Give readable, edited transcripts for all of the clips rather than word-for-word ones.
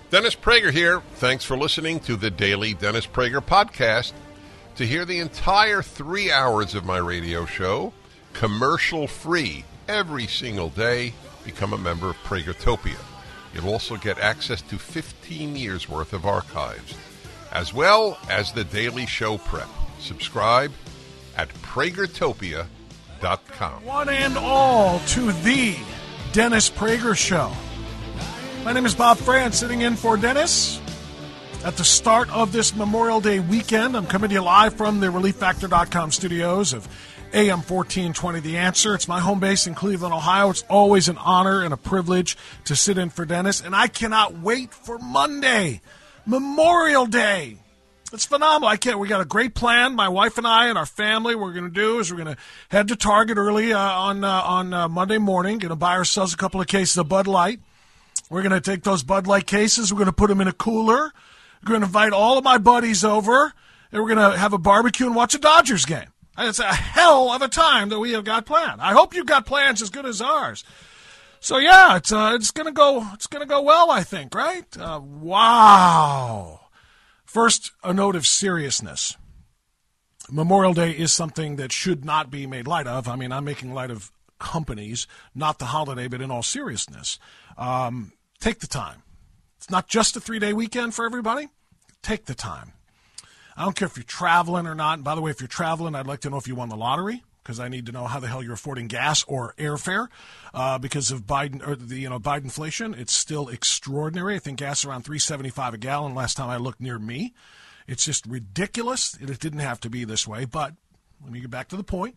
Dennis Prager here. Thanks for listening to the Daily Dennis Prager Podcast. To hear the entire 3 hours of my radio show, commercial-free, every single day, become a member of Pragertopia. You'll also get access to 15 years' worth of archives, as well as the daily show prep. Subscribe at Pragertopia.com. One and all to the Dennis Prager Show. My name is Bob France, sitting in for Dennis. At the start of this Memorial Day weekend, I'm coming to you live from the ReliefFactor.com studios of AM 1420 The Answer. It's my home base in Cleveland, Ohio. It's always an honor and a privilege to sit in for Dennis, and I cannot wait for Monday, Memorial Day. It's phenomenal. We got a great plan. My wife and I and our family, what we're going to do is we're going to head to Target early on Monday morning, going to buy ourselves a couple of cases of Bud Light. We're going to take those Bud Light cases, we're going to put them in a cooler. We're going to invite all of my buddies over, and we're going to have a barbecue and watch a Dodgers game. It's a hell of a time that we have got planned. I hope you've got plans as good as ours. So yeah, it's going to go well, I think, right? Wow. First, a note of seriousness. Memorial Day is something that should not be made light of. I mean, I'm making light of companies, not the holiday, but in all seriousness, take the time. It's not just a 3-day weekend for everybody. Take the time. I don't care if you're traveling or not. And by the way, if you're traveling, I'd like to know if you won the lottery, because I need to know how the hell you're affording gas or airfare because of Biden or the Bidenflation. It's still extraordinary. I think gas is around $3.75 a gallon last time I looked near me. It's just ridiculous. It didn't have to be this way. But let me get back to the point.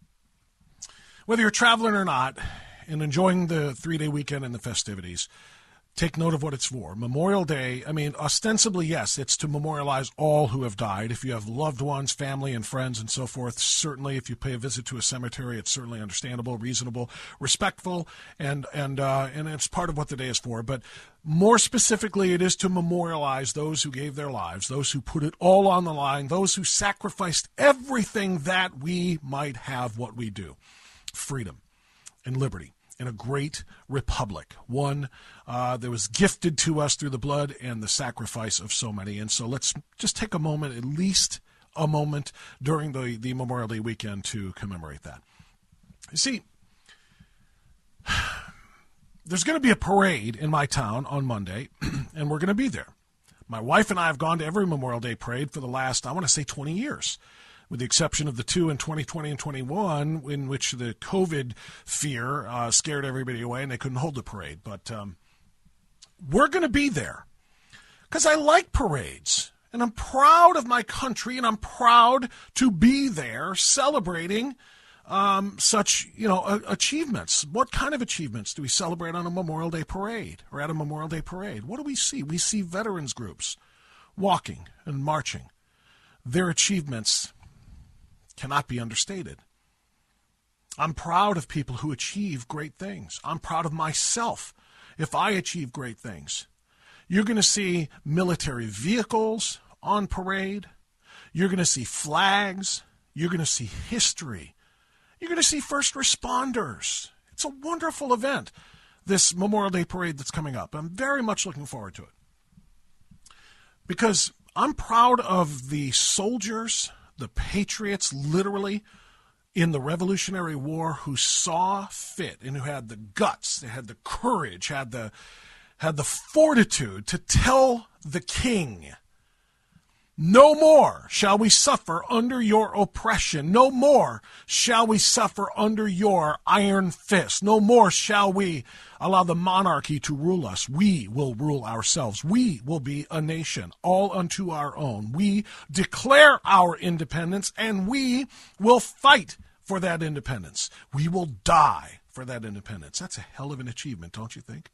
Whether you're traveling or not and enjoying the 3-day weekend and the festivities, take note of what it's for. Memorial Day, I mean, ostensibly, yes, it's to memorialize all who have died. If you have loved ones, family, and friends, and so forth, certainly if you pay a visit to a cemetery, it's certainly understandable, reasonable, respectful, and it's part of what the day is for. But more specifically, it is to memorialize those who gave their lives, those who put it all on the line, those who sacrificed everything that we might have what we do. Freedom and liberty. In a great republic, one that was gifted to us through the blood and the sacrifice of so many. And so let's just take a moment, at least a moment, during the Memorial Day weekend to commemorate that. You see, there's going to be a parade in my town on Monday, and we're going to be there. My wife and I have gone to every Memorial Day parade for the last, I want to say, 20 years. With the exception of the two in 2020 and 21, in which the COVID fear scared everybody away and they couldn't hold the parade. But we're going to be there because I like parades, and I'm proud of my country, and I'm proud to be there celebrating such, achievements. What kind of achievements do we celebrate on a Memorial Day parade or at a Memorial Day parade? What do we see? We see veterans groups walking and marching. Their achievements cannot be understated. I'm proud of people who achieve great things. I'm proud of myself if I achieve great things. You're going to see military vehicles on parade. You're going to see flags. You're going to see history. You're going to see first responders. It's a wonderful event, this Memorial Day parade that's coming up. I'm very much looking forward to it because I'm proud of the soldiers, the patriots, literally, in the Revolutionary War who saw fit and who had the guts, they had the courage, had the fortitude to tell the king, no more shall we suffer under your oppression. No more shall we suffer under your iron fist. No more shall we allow the monarchy to rule us. We will rule ourselves. We will be a nation all unto our own. We declare our independence, and we will fight for that independence. We will die for that independence. That's a hell of an achievement, don't you think?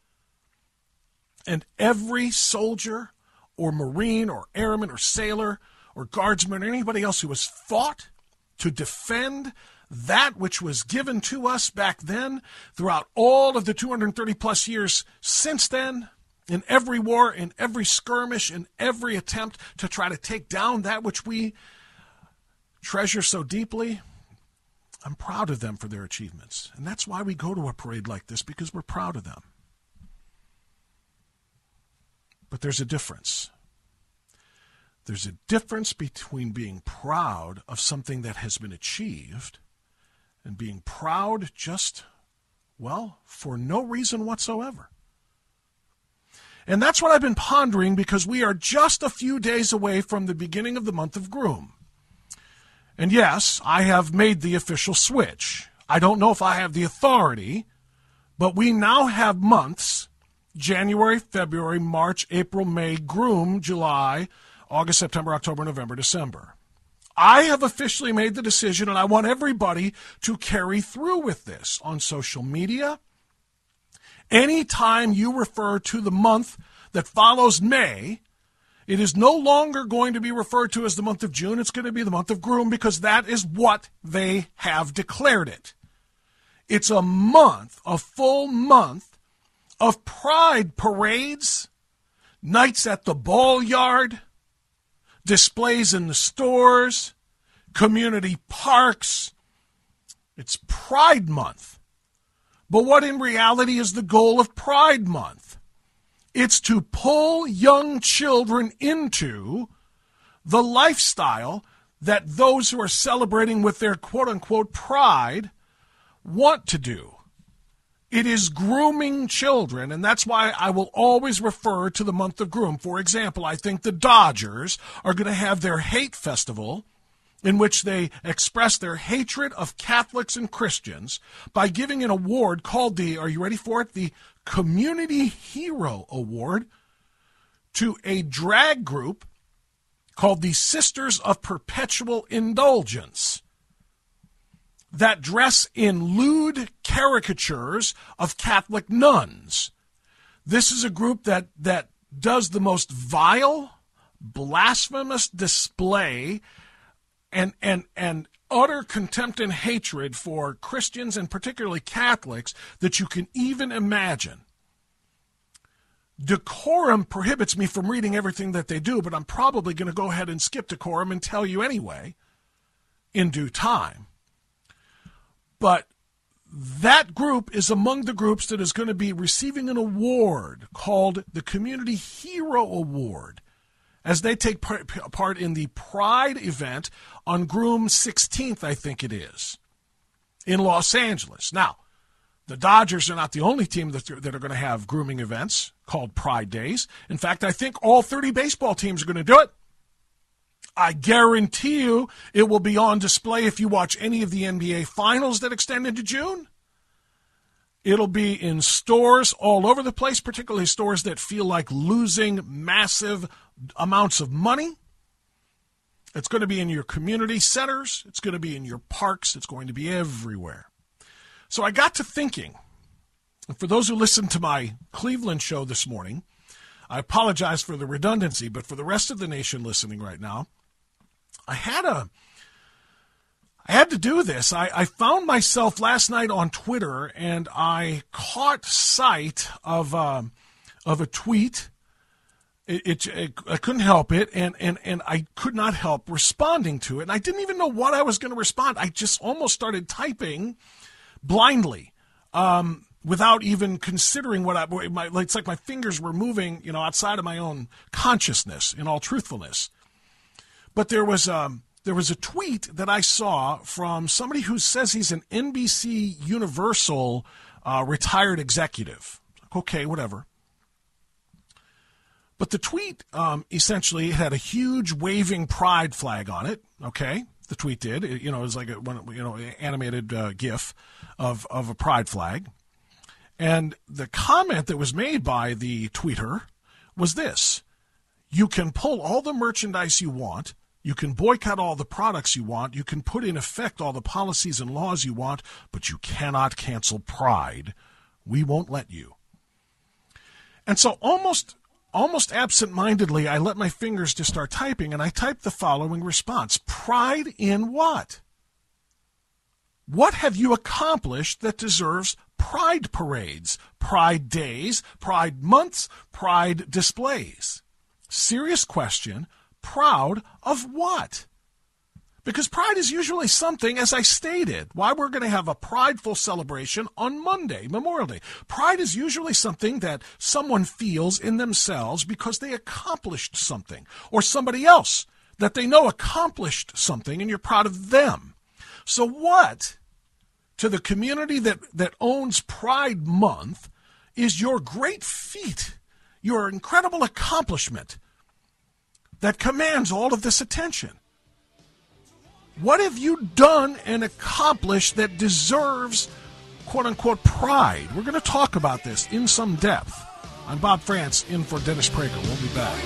And every soldier or Marine or airman or sailor or guardsman or anybody else who has fought to defend that which was given to us back then throughout all of the 230 plus years since then, in every war, in every skirmish, in every attempt to try to take down that which we treasure so deeply, I'm proud of them for their achievements. And that's why we go to a parade like this, because we're proud of them. But there's a difference. There's a difference between being proud of something that has been achieved and being proud just, well, for no reason whatsoever. And that's what I've been pondering, because we are just a few days away from the beginning of the month of Groom. And yes, I have made the official switch. I don't know if I have the authority, but we now have months: January, February, March, April, May, Groom, July, August, September, October, November, December. I have officially made the decision, and I want everybody to carry through with this on social media. Anytime you refer to the month that follows May, it is no longer going to be referred to as the month of June. It's going to be the month of Groom, because that is what they have declared it. It's a month, a full month of pride parades, nights at the ball yard, displays in the stores, community parks. It's Pride Month. But what in reality is the goal of Pride Month? It's to pull young children into the lifestyle that those who are celebrating with their quote-unquote pride want to do. It is grooming children, and that's why I will always refer to the month of Groom. For example, I think the Dodgers are going to have their hate festival, in which they express their hatred of Catholics and Christians by giving an award called the, are you ready for it, the Community Hero Award, to a drag group called the Sisters of Perpetual Indulgence, that dress in lewd caricatures of Catholic nuns. This is a group that does the most vile, blasphemous display and utter contempt and hatred for Christians and particularly Catholics that you can even imagine. Decorum prohibits me from reading everything that they do, but I'm probably going to go ahead and skip decorum and tell you anyway in due time. But that group is among the groups that is going to be receiving an award called the Community Hero Award, as they take part in the Pride event on Groom 16th, I think it is, in Los Angeles. Now, the Dodgers are not the only team that are going to have grooming events called Pride Days. In fact, I think all 30 baseball teams are going to do it. I guarantee you it will be on display if you watch any of the NBA Finals that extend into June. It'll be in stores all over the place, particularly stores that feel like losing massive amounts of money. It's going to be in your community centers. It's going to be in your parks. It's going to be everywhere. So I got to thinking, and for those who listened to my Cleveland show this morning, I apologize for the redundancy, but for the rest of the nation listening right now, I had to do this. I found myself last night on Twitter, and I caught sight of a tweet. I couldn't help it, and I could not help responding to it. And I didn't even know what I was going to respond. I just almost started typing blindly, without even considering it's like my fingers were moving, outside of my own consciousness, in all truthfulness. But there was a tweet that I saw from somebody who says he's an NBC Universal retired executive. Okay, whatever. But the tweet essentially had a huge waving pride flag on it. Okay, the tweet did. It was like an animated GIF of a pride flag. And the comment that was made by the tweeter was this: you can pull all the merchandise you want. You can boycott all the products you want. You can put in effect all the policies and laws you want, but you cannot cancel pride. We won't let you. And so almost absent-mindedly, I let my fingers just start typing, and I typed the following response. Pride in what? What have you accomplished that deserves pride parades, pride days, pride months, pride displays? Serious question. Proud of what? Because pride is usually something, as I stated, why we're going to have a prideful celebration on Monday, Memorial Day. Pride is usually something that someone feels in themselves because they accomplished something, or somebody else that they know accomplished something, and you're proud of them. So what, to the community that owns Pride Month, is your great feat, your incredible accomplishment that commands all of this attention? What have you done and accomplished that deserves, quote-unquote, pride? We're going to talk about this in some depth. I'm Bob France, in for Dennis Prager. We'll be back.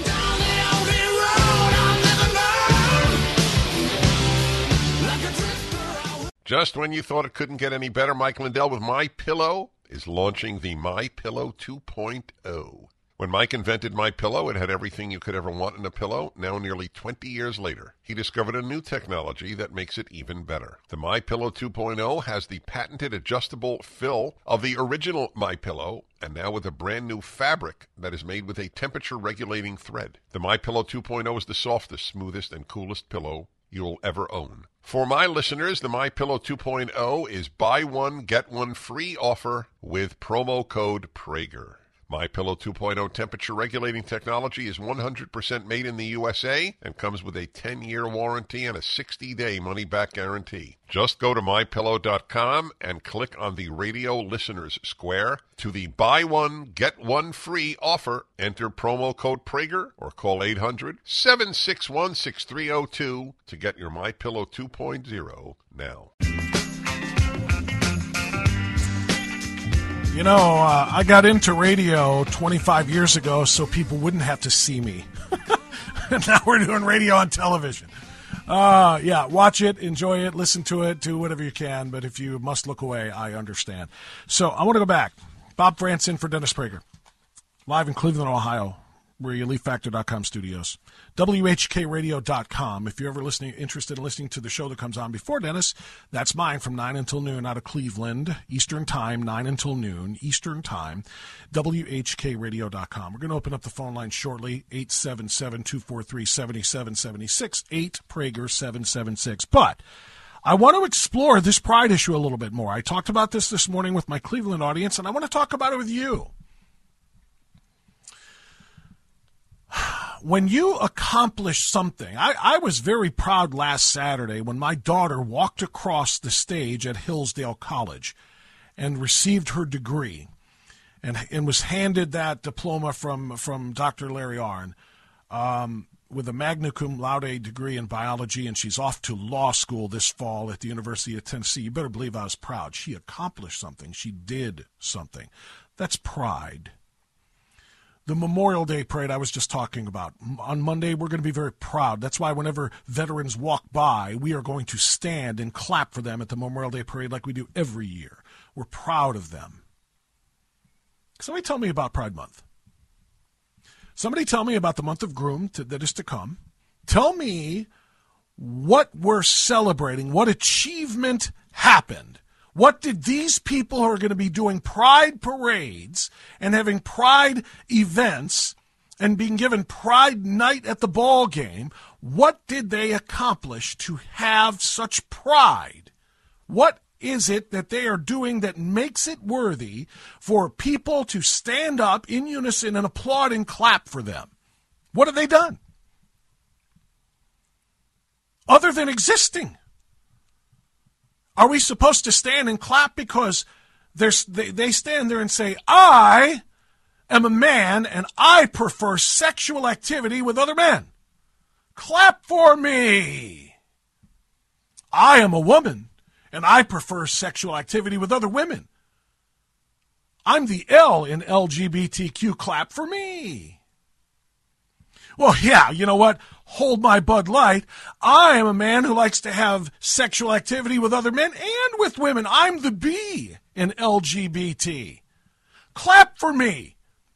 Just when you thought it couldn't get any better, Mike Lindell with MyPillow is launching the MyPillow 2.0. When Mike invented MyPillow, it had everything you could ever want in a pillow. Now, nearly 20 years later, he discovered a new technology that makes it even better. The MyPillow 2.0 has the patented adjustable fill of the original MyPillow, and now with a brand new fabric that is made with a temperature-regulating thread. The MyPillow 2.0 is the softest, smoothest, and coolest pillow you'll ever own. For my listeners, the MyPillow 2.0 is buy one, get one free offer with promo code Prager. MyPillow 2.0 temperature-regulating technology is 100% made in the USA and comes with a 10-year warranty and a 60-day money-back guarantee. Just go to MyPillow.com and click on the radio listeners square to the buy one, get one free offer. Enter promo code Prager or call 800-761-6302 to get your MyPillow 2.0 now. You know, I got into radio 25 years ago so people wouldn't have to see me. And now we're doing radio on television. Yeah, watch it, enjoy it, listen to it, do whatever you can. But if you must look away, I understand. So I want to go back. Bob France in for Dennis Prager. Live in Cleveland, Ohio. We're your LeafFactor.com studios. WHKRadio.com. If you're ever interested in listening to the show that comes on before Dennis, that's mine from 9 until noon out of Cleveland, Eastern Time, 9 until noon, Eastern Time, WHKRadio.com. We're going to open up the phone line shortly, 877-243-7776, 8-Prager-776. But I want to explore this pride issue a little bit more. I talked about this morning with my Cleveland audience, and I want to talk about it with you. When you accomplish something, I was very proud last Saturday when my daughter walked across the stage at Hillsdale College and received her degree and was handed that diploma from Dr. Larry Arnn with a magna cum laude degree in biology, and she's off to law school this fall at the University of Tennessee. You better believe I was proud. She accomplished something. She did something. That's pride. The Memorial Day parade I was just talking about. On Monday, we're going to be very proud. That's why whenever veterans walk by, we are going to stand and clap for them at the Memorial Day parade like we do every year. We're proud of them. Somebody tell me about Pride Month. Somebody tell me about the month of Groom that is to come. Tell me what we're celebrating, what achievement happened. What did these people who are going to be doing pride parades and having pride events and being given pride night at the ball game, what did they accomplish to have such pride? What is it that they are doing that makes it worthy for people to stand up in unison and applaud and clap for them? What have they done? Other than existing. Are we supposed to stand and clap because they stand there and say, I am a man and I prefer sexual activity with other men? Clap for me. I am a woman and I prefer sexual activity with other women. I'm the L in LGBTQ. Clap for me. Well, yeah, you know what? Hold my Bud Light. I am a man who likes to have sexual activity with other men and with women. I'm the B in LGBT. Clap for me.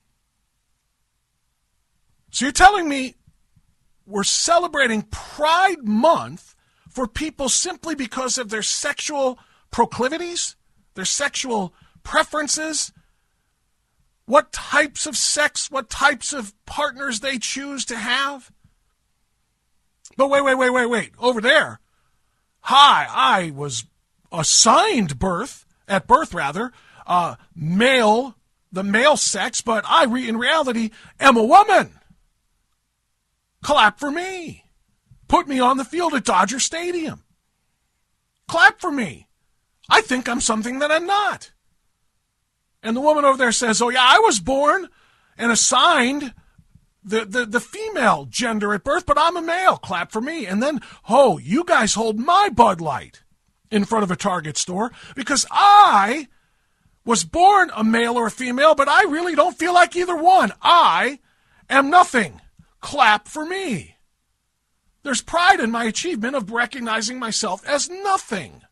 So you're telling me we're celebrating Pride Month for people simply because of their sexual proclivities, their sexual preferences, what types of sex, what types of partners they choose to have? But wait. Over there, Hi, I was assigned at birth, male, the male sex, but I, in reality, am a woman. Clap for me. Put me on the field at Dodger Stadium. Clap for me. I think I'm something that I'm not. And the woman over there says, oh, yeah, I was born and assigned the female gender at birth, but I'm a male. Clap for me. And then, oh, you guys hold my Bud Light in front of a Target store because I was born a male or a female, but I really don't feel like either one. I am nothing. Clap for me. There's pride in my achievement of recognizing myself as nothing.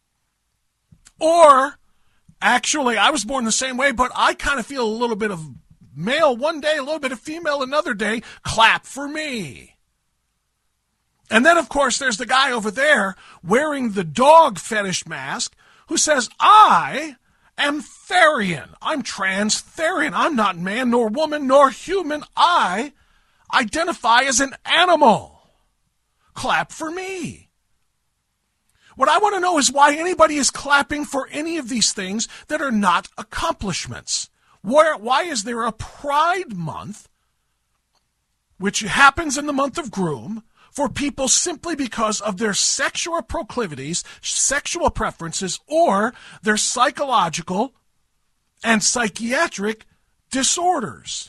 Or, actually, I was born the same way, but I kind of feel a little bit of male one day, a little bit of female another day. Clap for me. And then, of course, there's the guy over there wearing the dog fetish mask who says, I am Therian. I'm trans-Therian. I'm not man nor woman nor human. I identify as an animal. Clap for me. What I want to know is why anybody is clapping for any of these things that are not accomplishments. Why is there a Pride Month, which happens in the month of Groom, for people simply because of their sexual proclivities, sexual preferences, or their psychological and psychiatric disorders?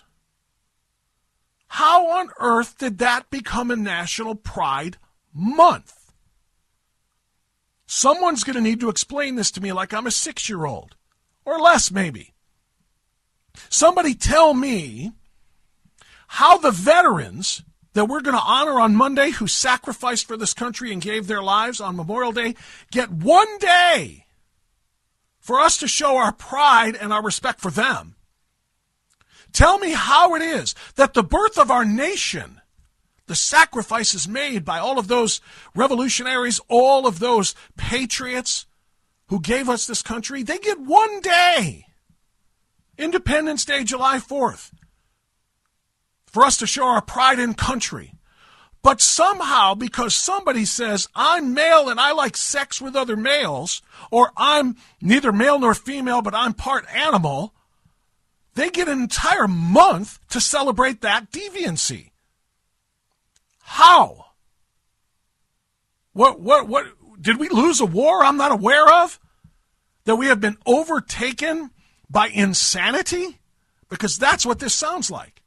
How on earth did that become a National Pride Month? Someone's going to need to explain this to me like I'm a 6-year-old, or less maybe. Somebody tell me how the veterans that we're going to honor on Monday who sacrificed for this country and gave their lives on Memorial Day get one day for us to show our pride and our respect for them. Tell me how it is that the birth of our nation, the sacrifices made by all of those revolutionaries, all of those patriots who gave us this country, they get one day, Independence Day, July 4th, for us to show our pride in country. But somehow, because somebody says, I'm male and I like sex with other males, or I'm neither male nor female, but I'm part animal, they get an entire month to celebrate that deviancy. How? What did we lose a war I'm not aware of? That we have been overtaken by insanity? Because that's what this sounds like.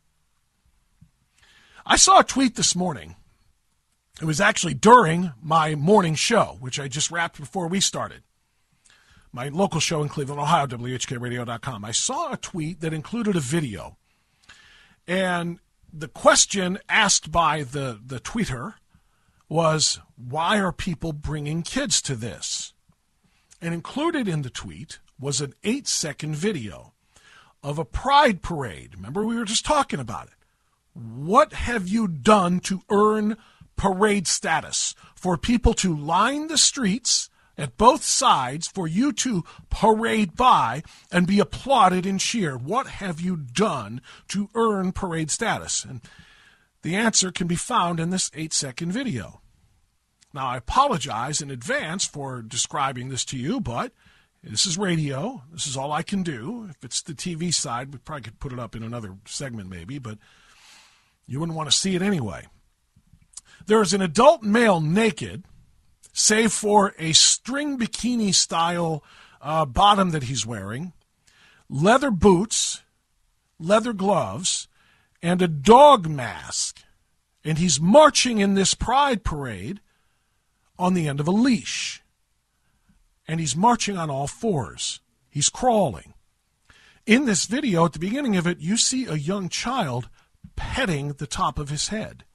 I saw a tweet this morning. It was actually during my morning show, which I just wrapped before we started. My local show in Cleveland, Ohio, WHKRadio.com. I saw a tweet that included a video. And the question asked by the tweeter was, why are people bringing kids to this? And included in the tweet was an 8-second video of a pride parade. Remember, we were just talking about it. What have you done to earn parade status? For people to line the streets at both sides, for you to parade by and be applauded and cheered. What have you done to earn parade status? And the answer can be found in this 8-second video. Now, I apologize in advance for describing this to you, but this is radio. This is all I can do. If it's the TV side, we probably could put it up in another segment maybe, but you wouldn't want to see it anyway. There is an adult male naked, save for a string bikini-style bottom that he's wearing, leather boots, leather gloves, and a dog mask. And he's marching in this pride parade on the end of a leash. And he's marching on all fours. He's crawling. In this video, at the beginning of it, you see a young child petting the top of his head.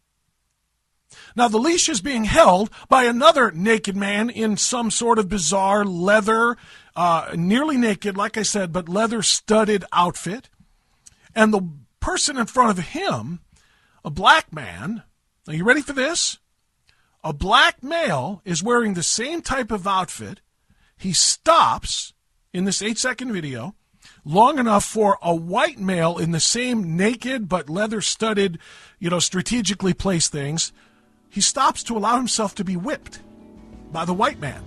Now, the leash is being held by another naked man in some sort of bizarre leather, nearly naked, like I said, but leather-studded outfit. And the person in front of him, a black man, are you ready for this? A black male is wearing the same type of outfit. He stops in this 8-second video long enough for a white male in the same naked but leather-studded, strategically placed things. He stops to allow himself to be whipped. by the white man.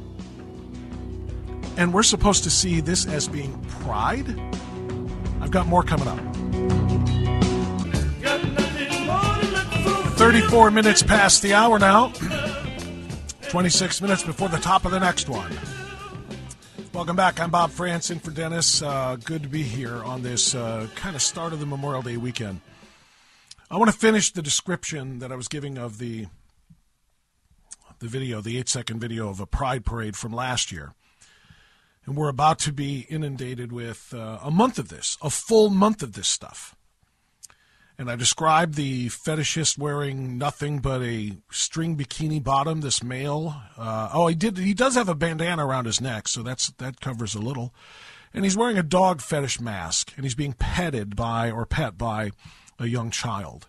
And we're supposed to see this as being pride? I've got more coming up. 34 minutes past the hour now. 26 minutes before the top of the next one. Welcome back. I'm Bob France in for Dennis. Good to be here on this kind of start of the Memorial Day weekend. I want to finish the description that I was giving of the video, the 8-second video of a pride parade from last year. And we're about to be inundated with a month of this, a full month of this stuff. And I described the fetishist wearing nothing but a string bikini bottom, this male. He does have a bandana around his neck, so that covers a little. And he's wearing a dog fetish mask, and he's being pet by a young child.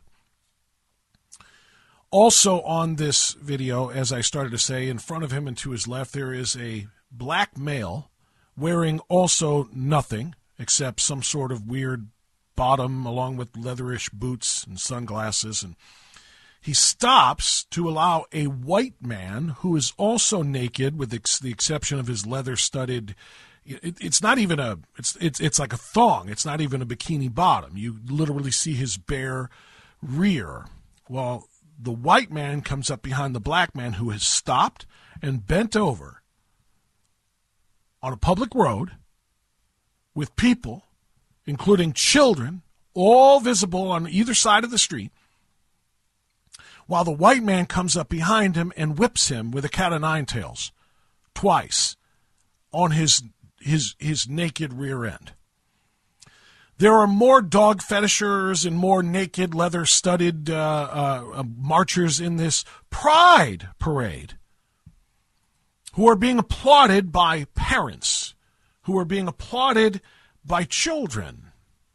Also on this video, as I started to say, in front of him and to his left, there is a black male wearing also nothing except some sort of weird bottom along with leatherish boots and sunglasses. And he stops to allow a white man who is also naked with the exception of his leather-studded. It's not even it's like a thong. It's not even a bikini bottom. You literally see his bare rear. Well, the white man comes up behind the black man who has stopped and bent over on a public road with people, including children, all visible on either side of the street, while the white man comes up behind him and whips him with a cat-o'-nine-tails twice on his naked rear end. There are more dog fetishers and more naked, leather-studded marchers in this pride parade who are being applauded by parents, who are being applauded by children.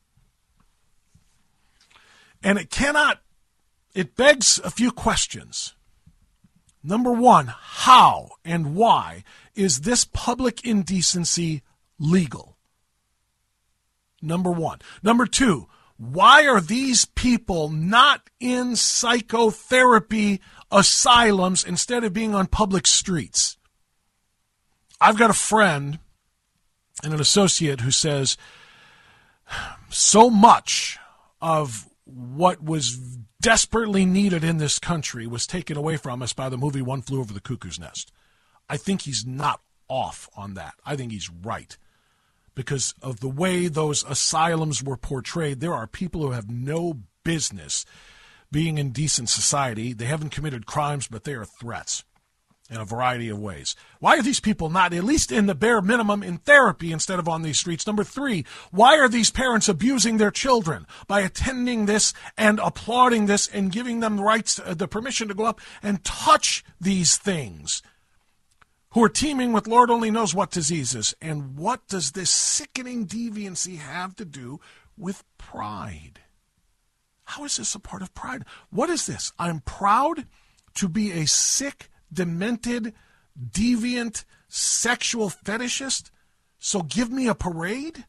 And it begs a few questions. Number one, how and why is this public indecency legal? Number one. Number two, why are these people not in psychotherapy asylums instead of being on public streets? I've got a friend and an associate who says so much of what was desperately needed in this country was taken away from us by the movie One Flew Over the Cuckoo's Nest. I think he's not off on that. I think he's right. Because of the way those asylums were portrayed, there are people who have no business being in decent society. They haven't committed crimes, but they are threats in a variety of ways. Why are these people not, at least in the bare minimum, in therapy instead of on these streets? Number three, why are these parents abusing their children by attending this and applauding this and giving them rights, the permission to go up and touch these things, who are teeming with Lord only knows what diseases? And what does this sickening deviancy have to do with pride? How is this a part of pride? What is this? I'm proud to be a sick, demented, deviant, sexual fetishist, so give me a parade?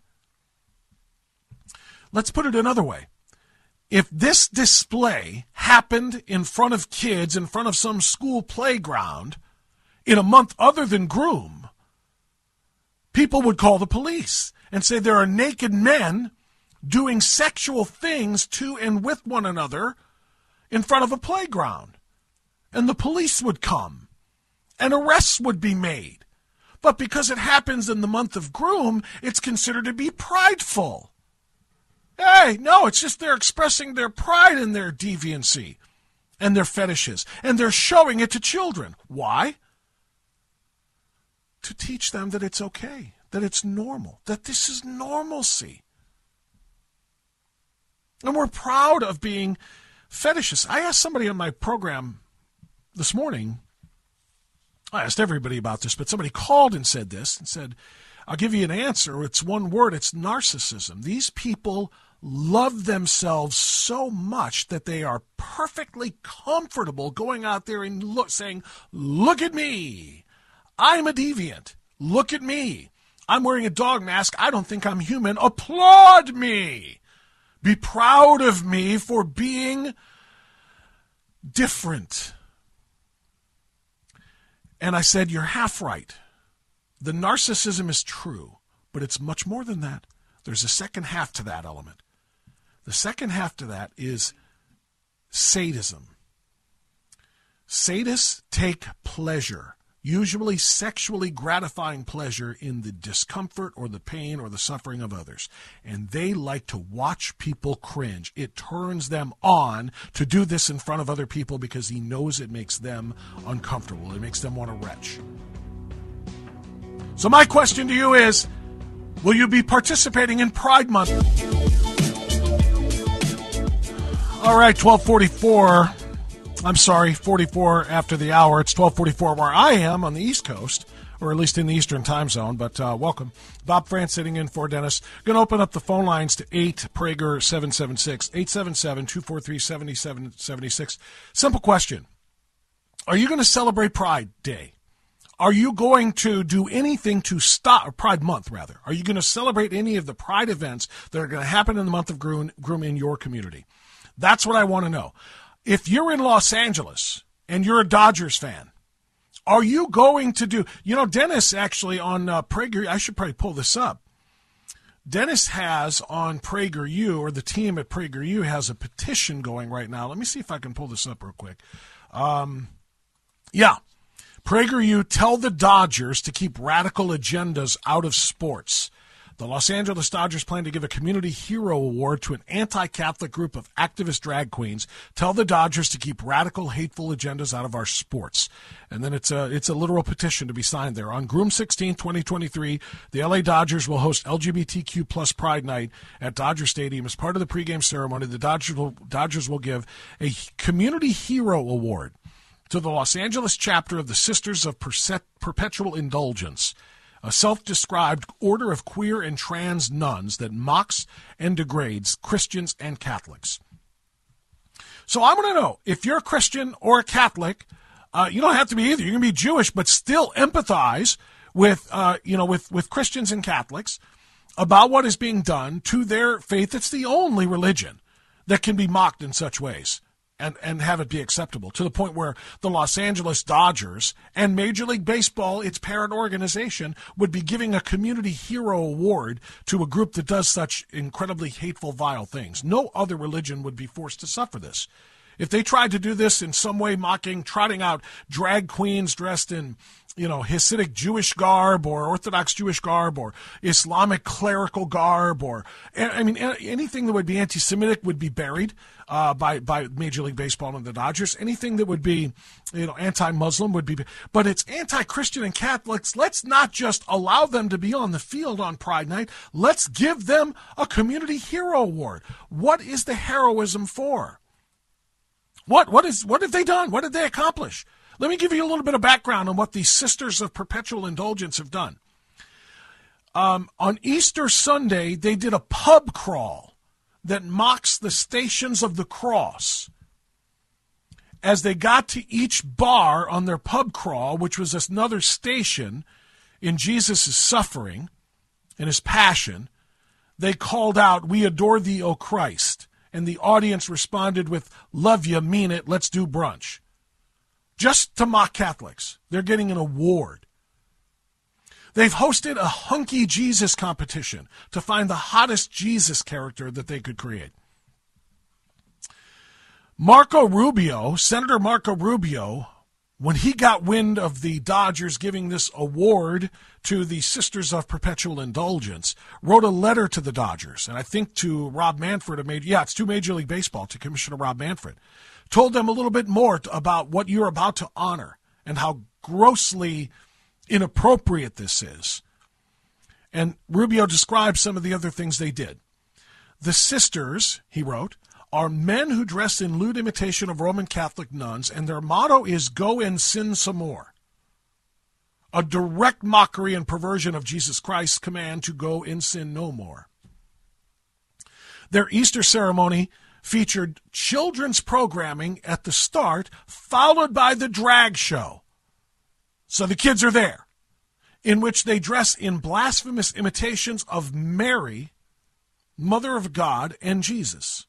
Let's put it another way. If this display happened in front of kids, in front of some school playground, in a month other than Groom, people would call the police and say there are naked men doing sexual things to and with one another in front of a playground. And the police would come, and arrests would be made. But because it happens in the month of Groom, it's considered to be prideful. Hey, no, it's just they're expressing their pride in their deviancy and their fetishes, and they're showing it to children. Why? To teach them that it's okay, that it's normal, that this is normalcy. And we're proud of being fetishists. I asked somebody on my program this morning, I asked everybody about this, but somebody called and said this, and said, I'll give you an answer. It's one word. It's narcissism. These people love themselves so much that they are perfectly comfortable going out there and saying, look at me. I'm a deviant. Look at me. I'm wearing a dog mask. I don't think I'm human. Applaud me. Be proud of me for being different. And I said, you're half right. The narcissism is true, but it's much more than that. There's a second half to that element. The second half to that is sadism. Sadists take pleasure, usually sexually gratifying pleasure, in the discomfort or the pain or the suffering of others. And they like to watch people cringe. It turns them on to do this in front of other people because he knows it makes them uncomfortable. It makes them want to retch. So my question to you is, will you be participating in Pride Month? All right, 12:44. I'm sorry, 44 after the hour. It's 12:44 where I am on the East Coast, or at least in the Eastern time zone. But welcome. Bob France sitting in for Dennis. Going to open up the phone lines to 8-PRAGER-776, 877-243-7776. Simple question. Are you going to celebrate Pride Day? Are you going to do anything to stop, or Pride Month rather? Are you going to celebrate any of the Pride events that are going to happen in the month of Groom in your community? That's what I want to know. If you're in Los Angeles and you're a Dodgers fan, are you going to do, Dennis actually on Prager, I should probably pull this up. Dennis has on PragerU, or the team at PragerU has a petition going right now. Let me see if I can pull this up real quick. PragerU, tell the Dodgers to keep radical agendas out of sports. The Los Angeles Dodgers plan to give a Community Hero Award to an anti-Catholic group of activist drag queens. Tell the Dodgers to keep radical, hateful agendas out of our sports. And then it's a literal petition to be signed there. On Groom 16, 2023, the LA Dodgers will host LGBTQ plus Pride Night at Dodger Stadium. As part of the pregame ceremony, the Dodgers will give a Community Hero Award to the Los Angeles chapter of the Sisters of Perpetual Indulgence, a self-described order of queer and trans nuns that mocks and degrades Christians and Catholics. So I want to know, if you're a Christian or a Catholic, you don't have to be either. You can be Jewish, but still empathize with Christians and Catholics about what is being done to their faith. It's the only religion that can be mocked in such ways and have it be acceptable, to the point where the Los Angeles Dodgers and Major League Baseball, its parent organization, would be giving a Community Hero Award to a group that does such incredibly hateful, vile things. No other religion would be forced to suffer this. If they tried to do this in some way, trotting out drag queens dressed in, Hasidic Jewish garb or Orthodox Jewish garb or Islamic clerical garb, or, anything that would be anti-Semitic would be buried by Major League Baseball and the Dodgers. Anything that would be, anti-Muslim would be, but it's anti-Christian and Catholics. Let's not just allow them to be on the field on Pride Night. Let's give them a Community Hero Award. What is the heroism for? What have they done? What did they accomplish? Let me give you a little bit of background on what the Sisters of Perpetual Indulgence have done. On Easter Sunday, they did a pub crawl that mocks the Stations of the Cross. As they got to each bar on their pub crawl, which was another station in Jesus' suffering and his passion, they called out, "We adore thee, O Christ." And the audience responded with, "Love you, mean it, let's do brunch." Just to mock Catholics. They're getting an award. They've hosted a hunky Jesus competition to find the hottest Jesus character that they could create. Senator Marco Rubio, when he got wind of the Dodgers giving this award to the Sisters of Perpetual Indulgence, wrote a letter to the Dodgers, and I think to Rob Manfred, it's to Major League Baseball, to Commissioner Rob Manfred, told them a little bit more about what you're about to honor and how grossly inappropriate this is. And Rubio described some of the other things they did. The sisters, he wrote, are men who dress in lewd imitation of Roman Catholic nuns, and their motto is "Go and sin some more." A direct mockery and perversion of Jesus Christ's command to go and sin no more. Their Easter ceremony featured children's programming at the start, followed by the drag show. So the kids are there, in which they dress in blasphemous imitations of Mary, Mother of God, and Jesus.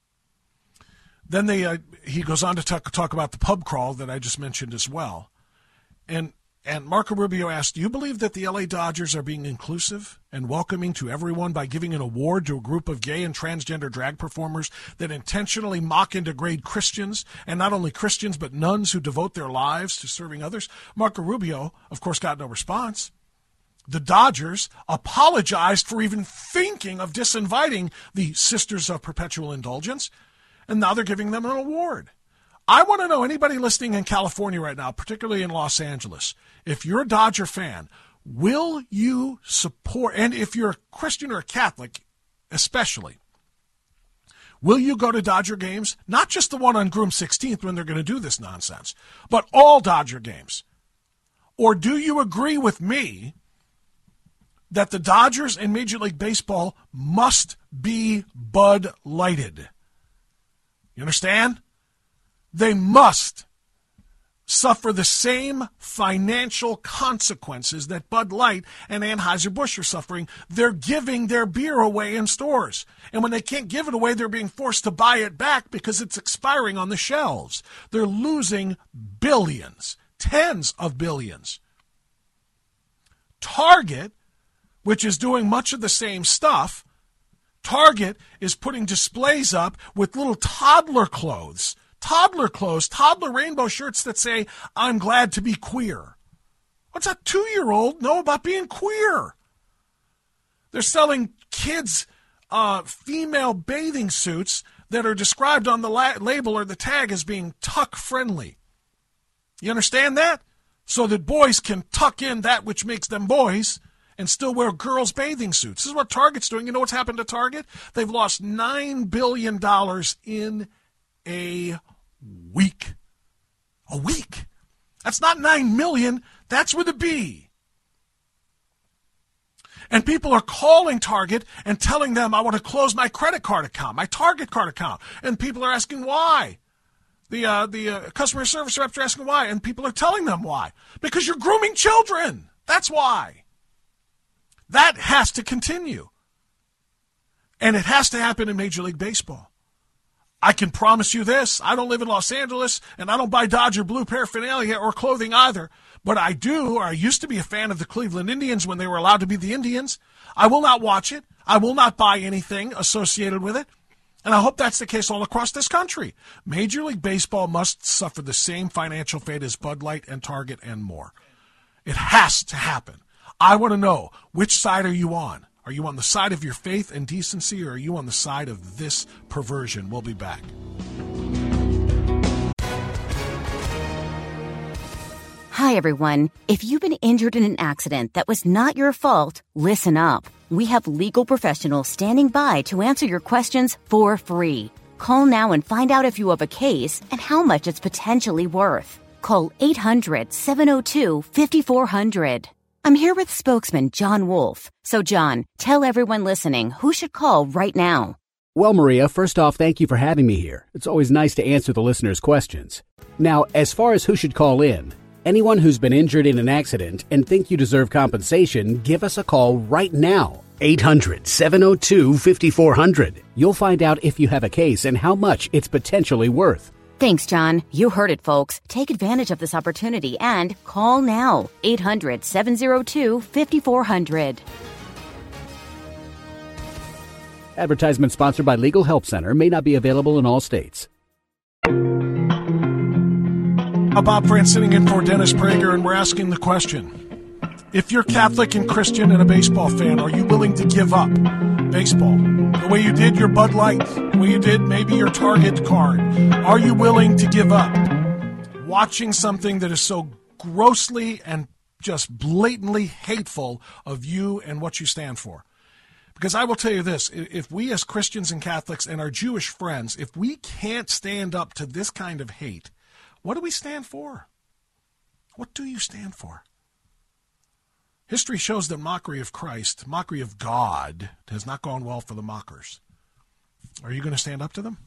Then he goes on to talk about the pub crawl that I just mentioned as well. And Marco Rubio asked, do you believe that the LA Dodgers are being inclusive and welcoming to everyone by giving an award to a group of gay and transgender drag performers that intentionally mock and degrade Christians, and not only Christians but nuns who devote their lives to serving others? Marco Rubio, of course, got no response. The Dodgers apologized for even thinking of disinviting the Sisters of Perpetual Indulgence, and now they're giving them an award. I want to know, anybody listening in California right now, particularly in Los Angeles, if you're a Dodger fan, will you support, and if you're a Christian or a Catholic especially, will you go to Dodger games? Not just the one on Groom 16th when they're going to do this nonsense, but all Dodger games. Or do you agree with me that the Dodgers in Major League Baseball must be Bud Lighted? You understand? They must suffer the same financial consequences that Bud Light and Anheuser-Busch are suffering. They're giving their beer away in stores. And when they can't give it away, they're being forced to buy it back because it's expiring on the shelves. They're losing billions, tens of billions. Target, which is doing much of the same stuff, Target is putting displays up with little toddler clothes, toddler rainbow shirts that say, I'm glad to be queer. What's a 2-year-old know about being queer? They're selling kids female bathing suits that are described on the label or the tag as being tuck-friendly. You understand that? So that boys can tuck in that which makes them boys and still wear girls' bathing suits. This is what Target's doing. You know what's happened to Target? They've lost $9 billion in a week. A week. That's not 9 million. That's with a B. And people are calling Target and telling them, I want to close my credit card account, my Target card account. And people are asking why. The customer service reps are asking why. And people are telling them why. Because you're grooming children. That's why. That has to continue. And it has to happen in Major League Baseball. I can promise you this. I don't live in Los Angeles, and I don't buy Dodger blue paraphernalia or clothing either. But I do, or I used to be a fan of the Cleveland Indians when they were allowed to be the Indians. I will not watch it. I will not buy anything associated with it. And I hope that's the case all across this country. Major League Baseball must suffer the same financial fate as Bud Light and Target and more. It has to happen. I want to know, which side are you on? Are you on the side of your faith and decency, or are you on the side of this perversion? We'll be back. Hi, everyone. If you've been injured in an accident that was not your fault, listen up. We have legal professionals standing by to answer your questions for free. Call now and find out if you have a case and how much it's potentially worth. Call 800-702-5400. I'm here with spokesman John Wolf. So, John, tell everyone listening who should call right now. Well, Maria, first off, thank you for having me here. It's always nice to answer the listeners' questions. Now, as far as who should call in, anyone who's been injured in an accident and think you deserve compensation, give us a call right now. 800-702-5400. You'll find out if you have a case and how much it's potentially worth. Thanks, John. You heard it, folks. Take advantage of this opportunity and call now. 800-702-5400. Advertisement sponsored by Legal Help Center. May not be available in all states. Bob France sitting in for Dennis Prager, and we're asking the question. If you're Catholic and Christian and a baseball fan, are you willing to give up baseball? The way you did your Bud Light, the way you did maybe your Target card. Are you willing to give up watching something that is so grossly and just blatantly hateful of you and what you stand for? Because I will tell you this, if we as Christians and Catholics and our Jewish friends, if we can't stand up to this kind of hate, what do we stand for? What do you stand for? History shows that mockery of Christ, mockery of God, has not gone well for the mockers. Are you going to stand up to them?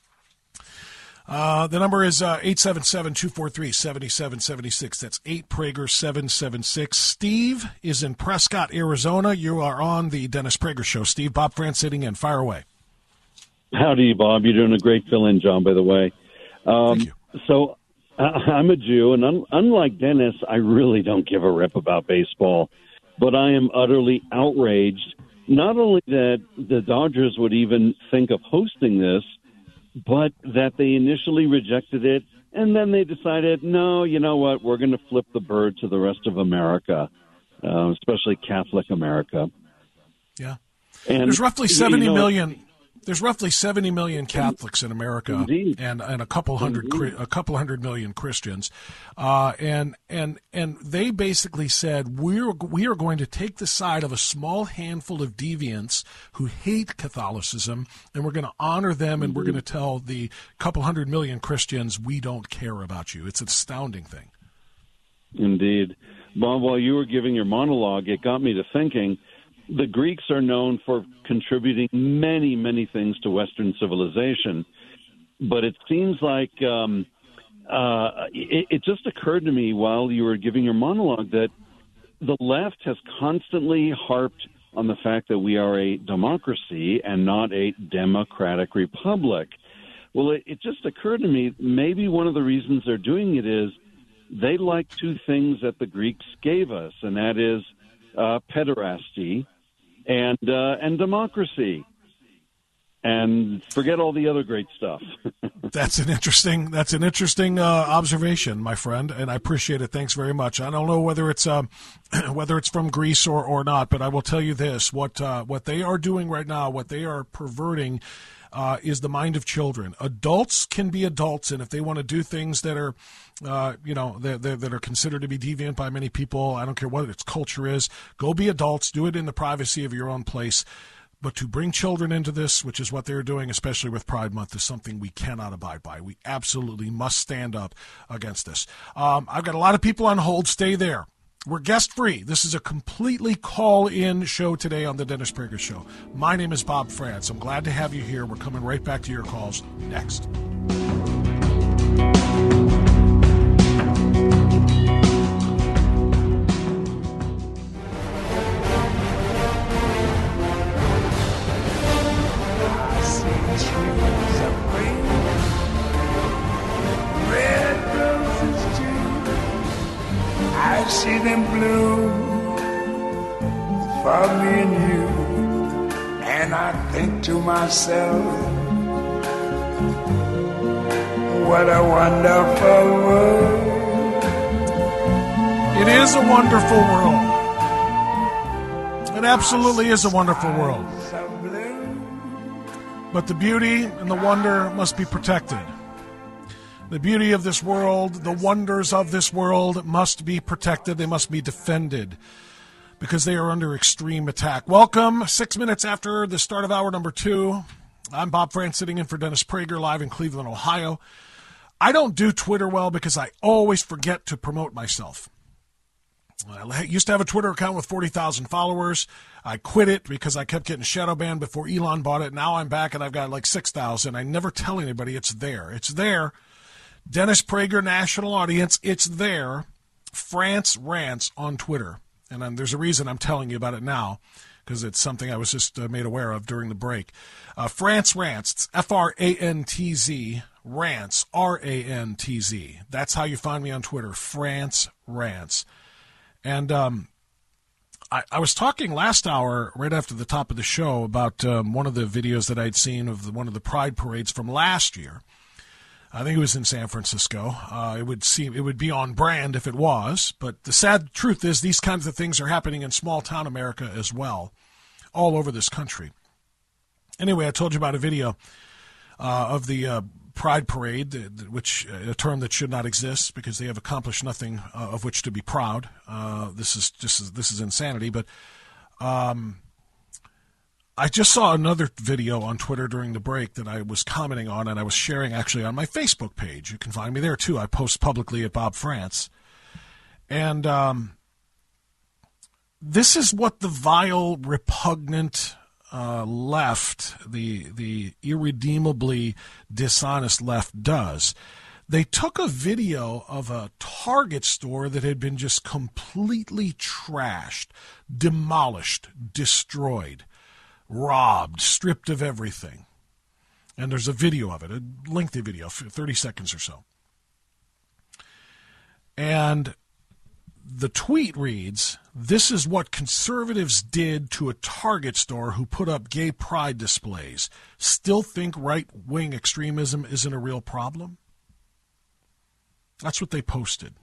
The number is 877-243-7776. That's 8Prager-776. Steve is in Prescott, Arizona. You are on the Dennis Prager Show. Steve, Bob France sitting in. Fire away. Howdy, Bob. You're doing a great fill-in, John, by the way. Thank you. So I'm a Jew, and unlike Dennis, I really don't give a rip about baseball. But I am utterly outraged, not only that the Dodgers would even think of hosting this, but that they initially rejected it, and then they decided, no, you know what, we're going to flip the bird to the rest of America, especially Catholic America. Yeah. And there's roughly 70 million. There's roughly 70 million Catholics in America, Indeed. and a couple hundred million Christians, and they basically said we are going to take the side of a small handful of deviants who hate Catholicism, and we're going to honor them, and we're going to tell the couple hundred million Christians we don't care about you. It's an astounding thing. Indeed, Bob. While you were giving your monologue, it got me to thinking. The Greeks are known for contributing many, many things to Western civilization, but it seems like it just occurred to me while you were giving your monologue that the left has constantly harped on the fact that we are a democracy and not a democratic republic. Well, it just occurred to me maybe one of the reasons they're doing it is they like two things that the Greeks gave us, and that is pederasty and democracy, and forget all the other great stuff. That's an interesting observation, my friend, and I appreciate it. Thanks very much. I don't know whether it's from Greece or not, but I will tell you this: what they are doing right now, what they are perverting, is the mind of children. Adults can be adults, and if they want to do things that are, that are considered to be deviant by many people, I don't care what its culture is, go be adults, do it in the privacy of your own place. But to bring children into this, which is what they're doing, especially with Pride Month, is something we cannot abide by. We absolutely must stand up against this. I've got a lot of people on hold. Stay there. We're guest-free. This is a completely call-in show today on the Dennis Prager Show. My name is Bob France. I'm glad to have you here. We're coming right back to your calls next. I see trees of green, red roses too. I see them bloom for me and you, and I think to myself, what a wonderful world. It is a wonderful world. It absolutely is a wonderful world. But the beauty and the wonder must be protected. The beauty of this world, the wonders of this world must be protected. They must be defended because they are under extreme attack. Welcome, 6 minutes after the start of hour number 2. I'm Bob France, sitting in for Dennis Prager, live in Cleveland, Ohio. I don't do Twitter well because I always forget to promote myself. I used to have a Twitter account with 40,000 followers. I quit it because I kept getting shadow banned before Elon bought it. Now I'm back and I've got like 6,000. I never tell anybody it's there. It's there. Dennis Prager National Audience, it's there. France Rants on Twitter. And there's a reason I'm telling you about it now, because it's something I was just made aware of during the break. France Rants, it's F-R-A-N-T-Z, Rants, R-A-N-T-Z. That's how you find me on Twitter, France Rants. And I was talking last hour, right after the top of the show, about one of the videos that I'd seen of one of the Pride parades from last year. I think it was in San Francisco. It would be on brand if it was, but the sad truth is these kinds of things are happening in small-town America as well, all over this country. Anyway, I told you about a video of the Pride Parade, which a term that should not exist because they have accomplished nothing of which to be proud. This is insanity. But I just saw another video on Twitter during the break that I was commenting on, and I was sharing actually on my Facebook page. You can find me there too. I post publicly at Bob France, and this is what the vile, repugnant left, the irredeemably dishonest left does. They took a video of a Target store that had been just completely trashed, demolished, destroyed, robbed, stripped of everything. And there's a video of it, a lengthy video, 30 seconds or so. And the tweet reads, "This is what conservatives did to a Target store who put up gay pride displays. Still think right-wing extremism isn't a real problem?" That's what they posted.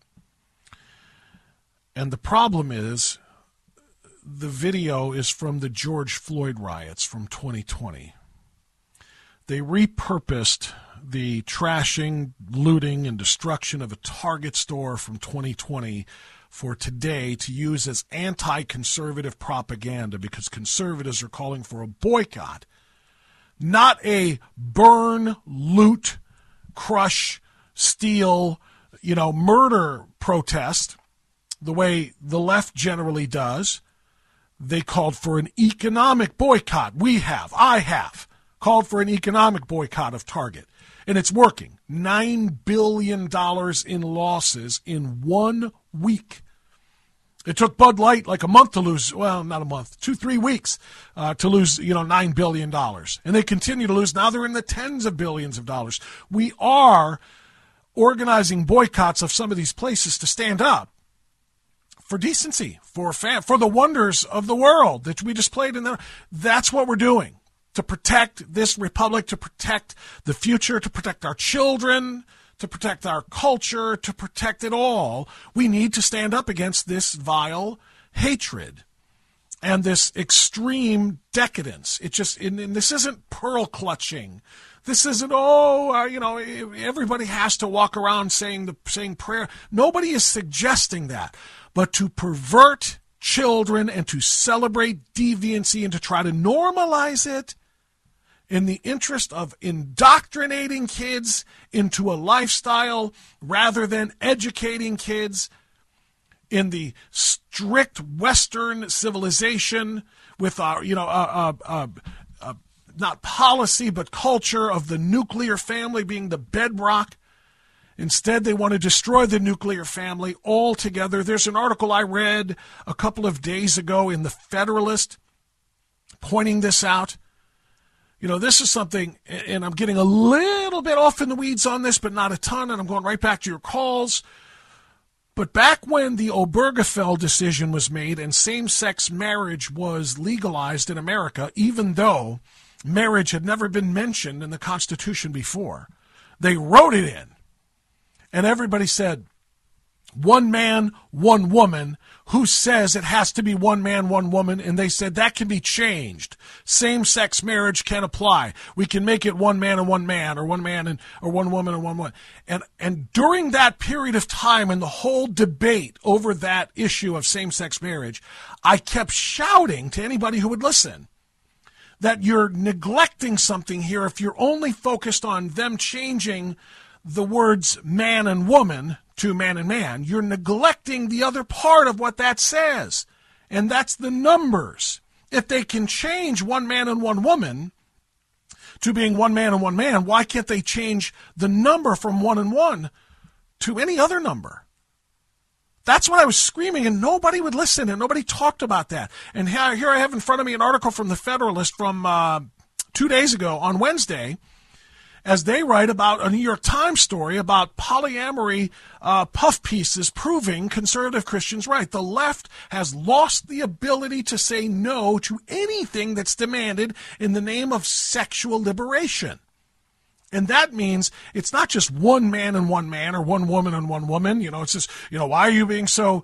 And the problem is, the video is from the George Floyd riots from 2020. They repurposed the trashing, looting, and destruction of a Target store from 2020 for today to use as anti-conservative propaganda, because conservatives are calling for a boycott, not a burn, loot, crush, steal, murder protest the way the left generally does. They called for an economic boycott. I have called for an economic boycott of Target. And it's working. $9 billion in losses in 1 week. It took Bud Light like a month to lose, well, not a month, 2-3 weeks to lose, $9 billion. And they continue to lose. Now they're in the tens of billions of dollars. We are organizing boycotts of some of these places to stand up for decency, for the wonders of the world that we displayed in there. That's what we're doing. To protect this republic, to protect the future, to protect our children, to protect our culture, to protect it all, we need to stand up against this vile hatred and this extreme decadence. And this isn't pearl clutching. This isn't, everybody has to walk around saying prayer. Nobody is suggesting that. But to pervert children and to celebrate deviancy and to try to normalize it in the interest of indoctrinating kids into a lifestyle rather than educating kids in the strict Western civilization with our, not policy but culture of the nuclear family being the bedrock. Instead, they want to destroy the nuclear family altogether. There's an article I read a couple of days ago in the Federalist pointing this out. This is something, and I'm getting a little bit off in the weeds on this, but not a ton, and I'm going right back to your calls. But back when the Obergefell decision was made and same-sex marriage was legalized in America, even though marriage had never been mentioned in the Constitution before, they wrote it in. And everybody said, one man, one woman. Who says it has to be one man, one woman? And they said that can be changed. Same-sex marriage can apply. We can make it one man and one man, or one man or one woman and one woman. And during that period of time and the whole debate over that issue of same-sex marriage, I kept shouting to anybody who would listen that you're neglecting something here if you're only focused on them changing the words man and woman to man and man. You're neglecting the other part of what that says, and that's the numbers. If they can change one man and one woman to being one man and one man, why can't they change the number from 1 and 1 to any other number? That's what I was screaming, and nobody would listen, and nobody talked about that. And here I have in front of me an article from the Federalist from 2 days ago on Wednesday, as they write about a New York Times story about polyamory puff pieces proving conservative Christians right. The left has lost the ability to say no to anything that's demanded in the name of sexual liberation. And that means it's not just one man and one man or one woman and one woman. It's just, why are you being so,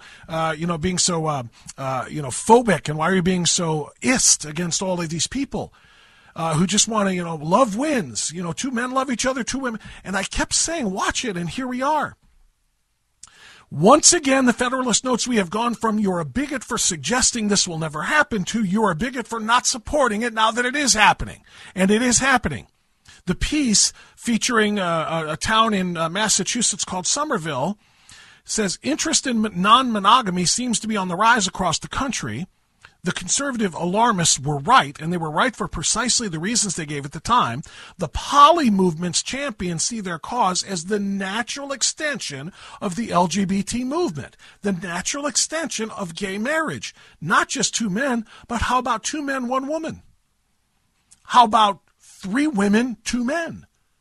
phobic, and why are you being so against all of these people? Who just want to, love wins. Two men love each other, two women. And I kept saying, watch it, and here we are. Once again, the Federalist notes we have gone from you're a bigot for suggesting this will never happen to you're a bigot for not supporting it now that it is happening. And it is happening. The piece featuring a town in Massachusetts called Somerville says interest in non-monogamy seems to be on the rise across the country. The conservative alarmists were right, and they were right for precisely the reasons they gave at the time. The poly movement's champions see their cause as the natural extension of the LGBT movement, the natural extension of gay marriage. Not just two men, but how about 2 men, 1 woman? How about 3 women, 2 men?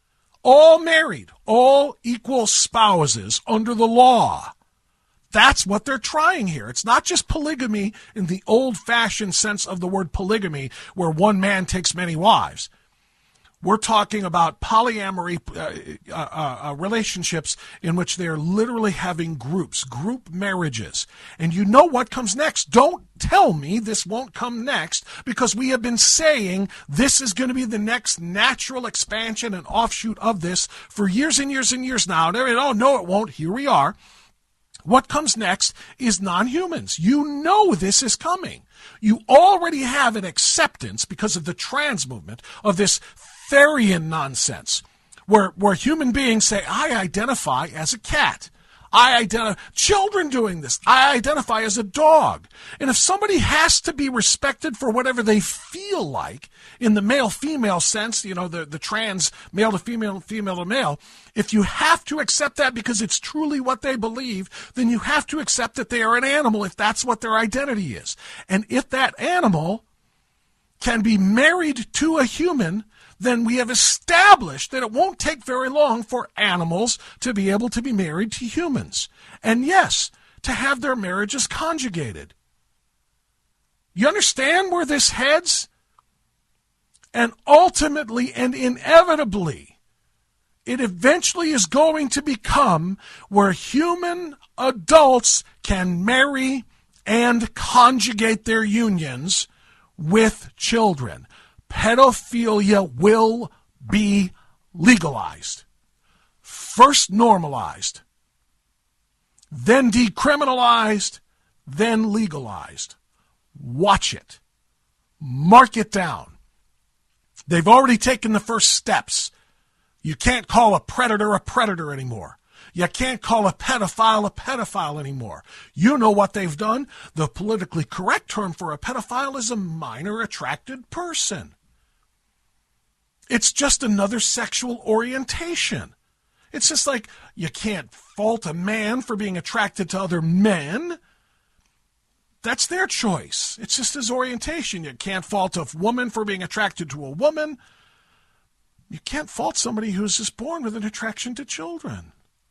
all married, all equal spouses under the law. That's what they're trying here. It's not just polygamy in the old-fashioned sense of the word polygamy, where one man takes many wives. We're talking about polyamory relationships in which they're literally having group marriages. And you know what comes next. Don't tell me this won't come next, because we have been saying this is going to be the next natural expansion and offshoot of this for years and years and years now. And oh, no, it won't. Here we are. What comes next is non-humans. You know this is coming. You already have an acceptance because of the trans movement of this Therian nonsense, where human beings say, I identify as a cat. Children doing this. I identify as a dog. And if somebody has to be respected for whatever they feel like, in the male-female sense, the trans male to female, female to male, if you have to accept that because it's truly what they believe, then you have to accept that they are an animal if that's what their identity is. And if that animal can be married to a human, then we have established that it won't take very long for animals to be able to be married to humans. And yes, to have their marriages conjugated. You understand where this heads? And ultimately and inevitably, it eventually is going to become where human adults can marry and conjugate their unions with children. Pedophilia will be legalized. First normalized, then decriminalized, then legalized. Watch it. Mark it down. They've already taken the first steps. You can't call a predator anymore. You can't call a pedophile anymore. You know what they've done? The politically correct term for a pedophile is a minor attracted person. It's just another sexual orientation. It's just like you can't fault a man for being attracted to other men. That's their choice. It's just his orientation. You can't fault a woman for being attracted to a woman. You can't fault somebody who's just born with an attraction to children.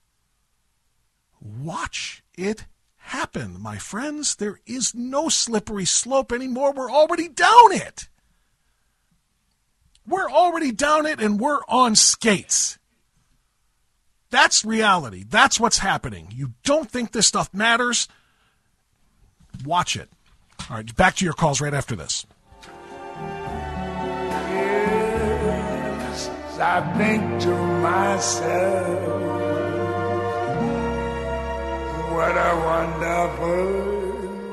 Watch it happen, my friends. There is no slippery slope anymore. We're already down it. We're already down it, and we're on skates. That's reality. That's what's happening. You don't think this stuff matters? Watch it. All right, back to your calls right after this. Yes, I think to myself, what a wonderful world.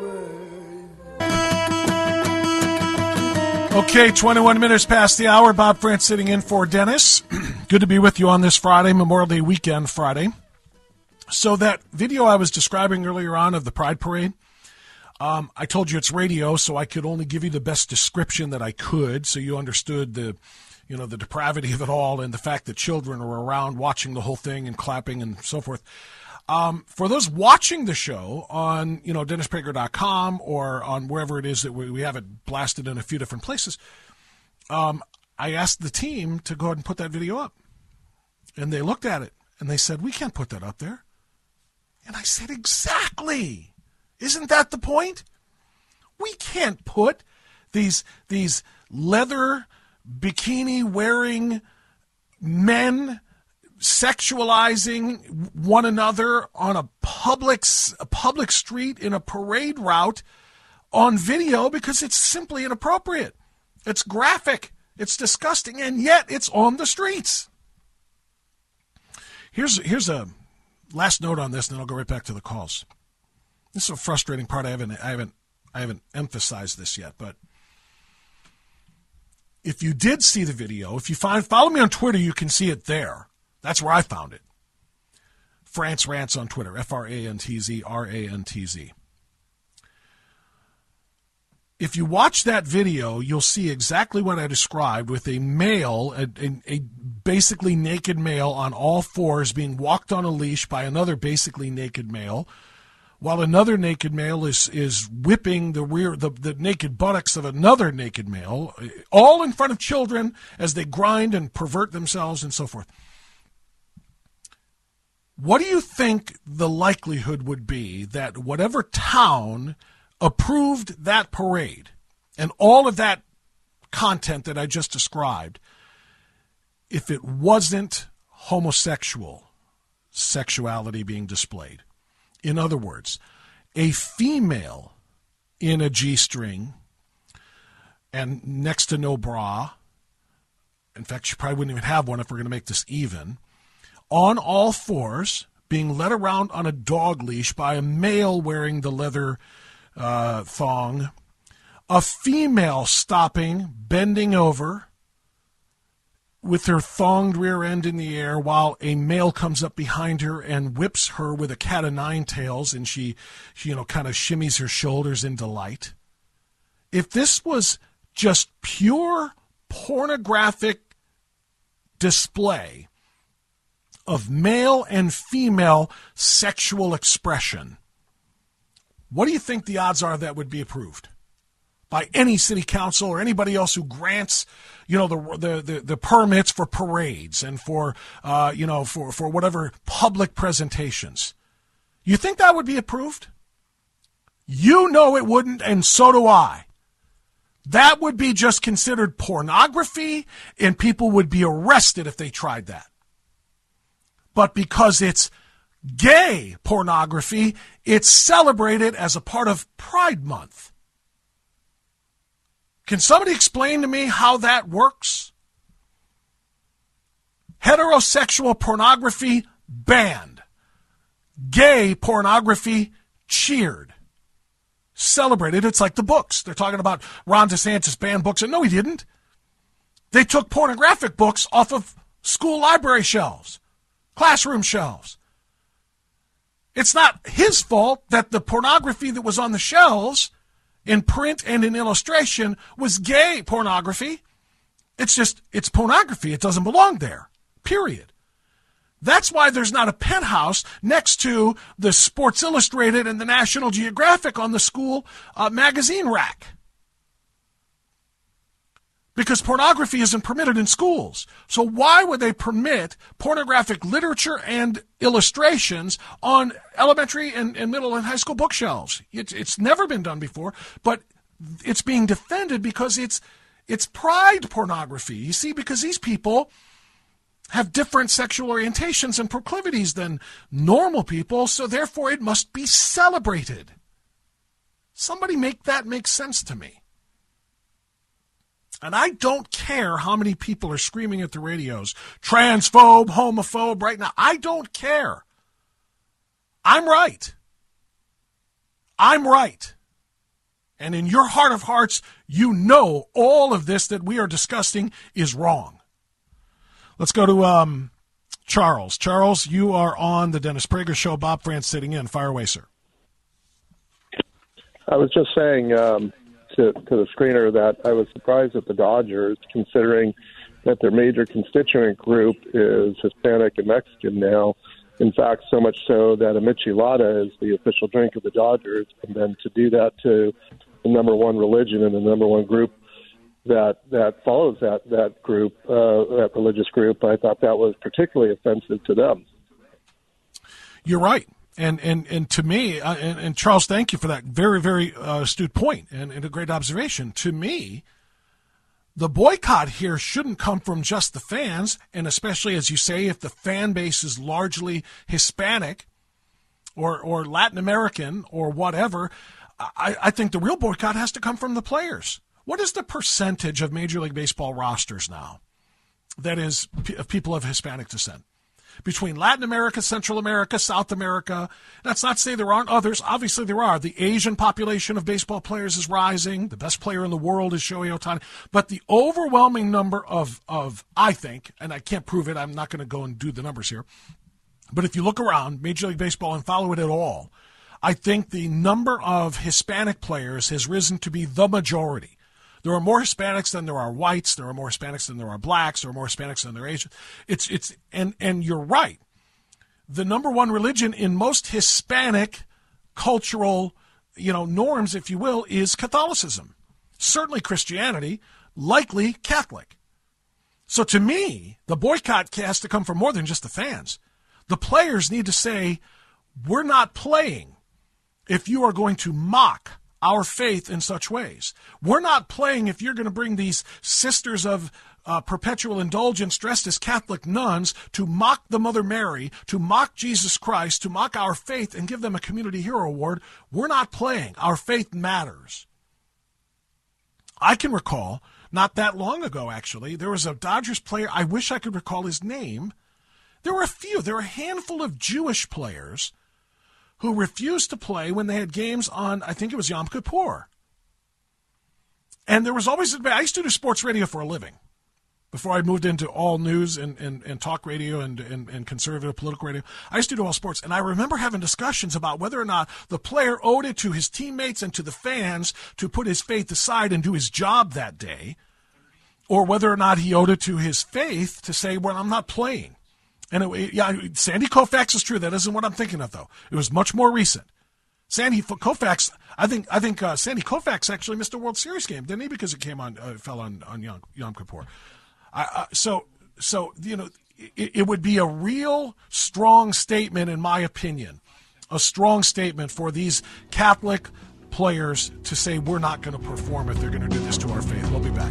Okay, 21 minutes past the hour. Bob France sitting in for Dennis. Good to be with you on this Friday, Memorial Day weekend Friday. So that video I was describing earlier on of the Pride Parade, I told you it's radio, so I could only give you the best description that I could, so you understood the depravity of it all and the fact that children are around watching the whole thing and clapping and so forth. For those watching the show on, DennisPrager.com or on wherever it is that we have it blasted in a few different places, I asked the team to go ahead and put that video up. And they looked at it, and they said, we can't put that up there. And I said, exactly. Isn't that the point? We can't put these leather bikini-wearing men sexualizing one another on a public street in a parade route on video because it's simply inappropriate. It's graphic. It's disgusting, and yet it's on the streets. Here's a last note on this, and then I'll go right back to the calls. This is a frustrating part. I haven't emphasized this yet, but if you did see the video, if you follow me on Twitter, you can see it there. That's where I found it. France Rants on Twitter, FRANTZ, RANTZ. If you watch that video, you'll see exactly what I described with a male, a basically naked male on all fours being walked on a leash by another basically naked male, while another naked male is whipping the naked buttocks of another naked male, all in front of children as they grind and pervert themselves and so forth. what do you think the likelihood would be that whatever town approved that parade and all of that content that I just described, if it wasn't homosexual sexuality being displayed? In other words, a female in a G-string and next to no bra, in fact, she probably wouldn't even have one if we're going to make this even, on all fours, being led around on a dog leash by a male wearing the leather thong, a female stopping, bending over with her thonged rear end in the air while a male comes up behind her and whips her with a cat o' nine tails, and she kind of shimmies her shoulders in delight. If this was just pure pornographic display of male and female sexual expression, what do you think the odds are that would be approved by any city council or anybody else who grants, the permits for parades and for whatever public presentations? You think that would be approved? You know it wouldn't, and so do I. That would be just considered pornography, and people would be arrested if they tried that. But because it's gay pornography, it's celebrated as a part of Pride Month. Can somebody explain to me how that works? Heterosexual pornography banned. Gay pornography cheered. Celebrated. It's like the books. They're talking about Ron DeSantis banned books. And no, he didn't. They took pornographic books off of school library shelves, classroom shelves. It's not his fault that the pornography that was on the shelves in print and in illustration was gay pornography. It's pornography. It doesn't belong there, period. That's why there's not a penthouse next to the Sports Illustrated and the National Geographic on the school magazine rack. Because pornography isn't permitted in schools. So why would they permit pornographic literature and illustrations on elementary and middle and high school bookshelves? It's never been done before, but it's being defended because it's pride pornography. You see, because these people have different sexual orientations and proclivities than normal people, so therefore it must be celebrated. Somebody make that make sense to me. And I don't care how many people are screaming at the radios, transphobe, homophobe right now. I don't care. I'm right. I'm right. And in your heart of hearts, you know all of this that we are discussing is wrong. Let's go to Charles. Charles, you are on the Dennis Prager Show. Bob France sitting in. Fire away, sir. I was just saying to the screener that I was surprised at the Dodgers, considering that their major constituent group is Hispanic and Mexican now. In fact, so much so that a michelada is the official drink of the Dodgers. And then to do that to the number one religion and the number one group that follows that group, that religious group, I thought that was particularly offensive to them. You're right. And to me, and Charles, thank you for that very, very astute point and a great observation. To me, the boycott here shouldn't come from just the fans, and especially, as you say, if the fan base is largely Hispanic or Latin American or whatever, I think the real boycott has to come from the players. What is the percentage of Major League Baseball rosters now that is of people of Hispanic descent? Between Latin America, Central America, South America. That's not to say there aren't others. Obviously there are. The Asian population of baseball players is rising. The best player in the world is Shohei Ohtani. But the overwhelming number of I think, and I can't prove it, I'm not going to go and do the numbers here, but if you look around Major League Baseball and follow it at all, I think the number of Hispanic players has risen to be the majority. There are more Hispanics than there are whites. There are more Hispanics than there are blacks. There are more Hispanics than there are Asians. And you're right. The number one religion in most Hispanic cultural, norms, if you will, is Catholicism. Certainly Christianity, likely Catholic. So to me, the boycott has to come from more than just the fans. The players need to say, we're not playing if you are going to mock our faith in such ways. We're not playing if you're going to bring these sisters of perpetual indulgence dressed as Catholic nuns to mock the Mother Mary, to mock Jesus Christ, to mock our faith and give them a Community Hero Award. We're not playing. Our faith matters. I can recall, not that long ago actually, there was a Dodgers player, I wish I could recall his name. There were a handful of Jewish players who refused to play when they had games on, I think it was Yom Kippur. And there was always, I used to do sports radio for a living before I moved into all news and talk radio and conservative political radio. I used to do all sports, and I remember having discussions about whether or not the player owed it to his teammates and to the fans to put his faith aside and do his job that day, or whether or not he owed it to his faith to say, well, I'm not playing. And Sandy Koufax is true. That isn't what I'm thinking of, though. It was much more recent. Sandy Koufax, I think Sandy Koufax actually missed a World Series game, didn't he? Because it fell on Yom Kippur. So it would be a real strong statement, in my opinion, a strong statement for these Catholic players to say we're not going to perform if they're going to do this to our faith. We'll be back.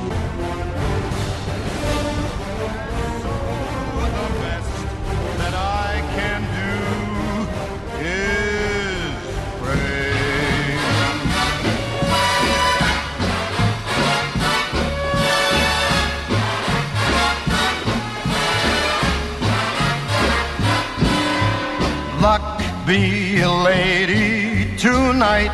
Luck be a lady tonight.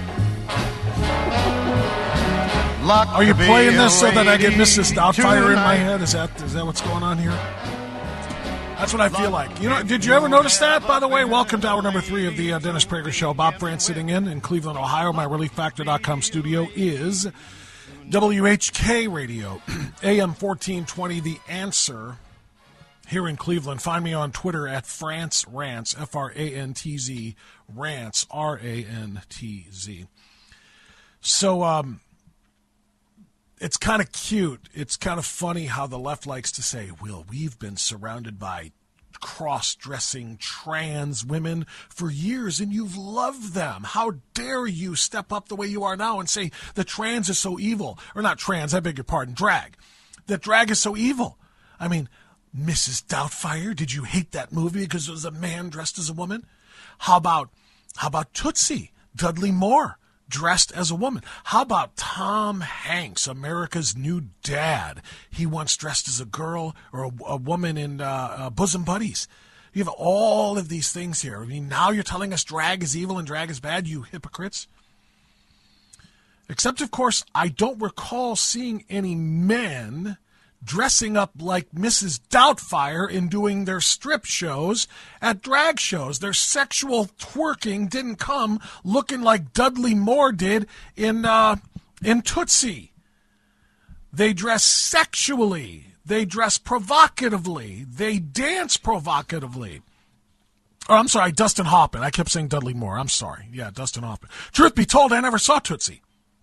Luck. Are you playing this so that I get Mrs. Doubtfire in my head? Is that what's going on here? That's what I feel like. Did you ever notice that? By the way, welcome to hour number 3 of the Dennis Prager Show. Bob France sitting in Cleveland, Ohio. My ReliefFactor.com studio is WHK Radio, AM 1420, The Answer. Here in Cleveland, find me on Twitter at France Rants, Frantz, Rants, Rantz. So it's kind of cute. It's kind of funny how the left likes to say, well, we've been surrounded by cross-dressing trans women for years, and you've loved them. How dare you step up the way you are now and say the trans is so evil. Or not trans, I beg your pardon, drag. That drag is so evil. I mean, Mrs. Doubtfire, did you hate that movie because it was a man dressed as a woman? How about Tootsie, Dudley Moore, dressed as a woman? How about Tom Hanks, America's New Dad? He once dressed as a girl or a woman in Bosom Buddies. You have all of these things here. I mean, now you're telling us drag is evil and drag is bad, you hypocrites? Except, of course, I don't recall seeing any men dressing up like Mrs. Doubtfire and doing their strip shows at drag shows. Their sexual twerking didn't come looking like Dudley Moore did in Tootsie. They dress sexually. They dress provocatively. They dance provocatively. Oh, I'm sorry, Dustin Hoffman. I kept saying Dudley Moore. I'm sorry. Yeah, Dustin Hoffman. Truth be told, I never saw Tootsie.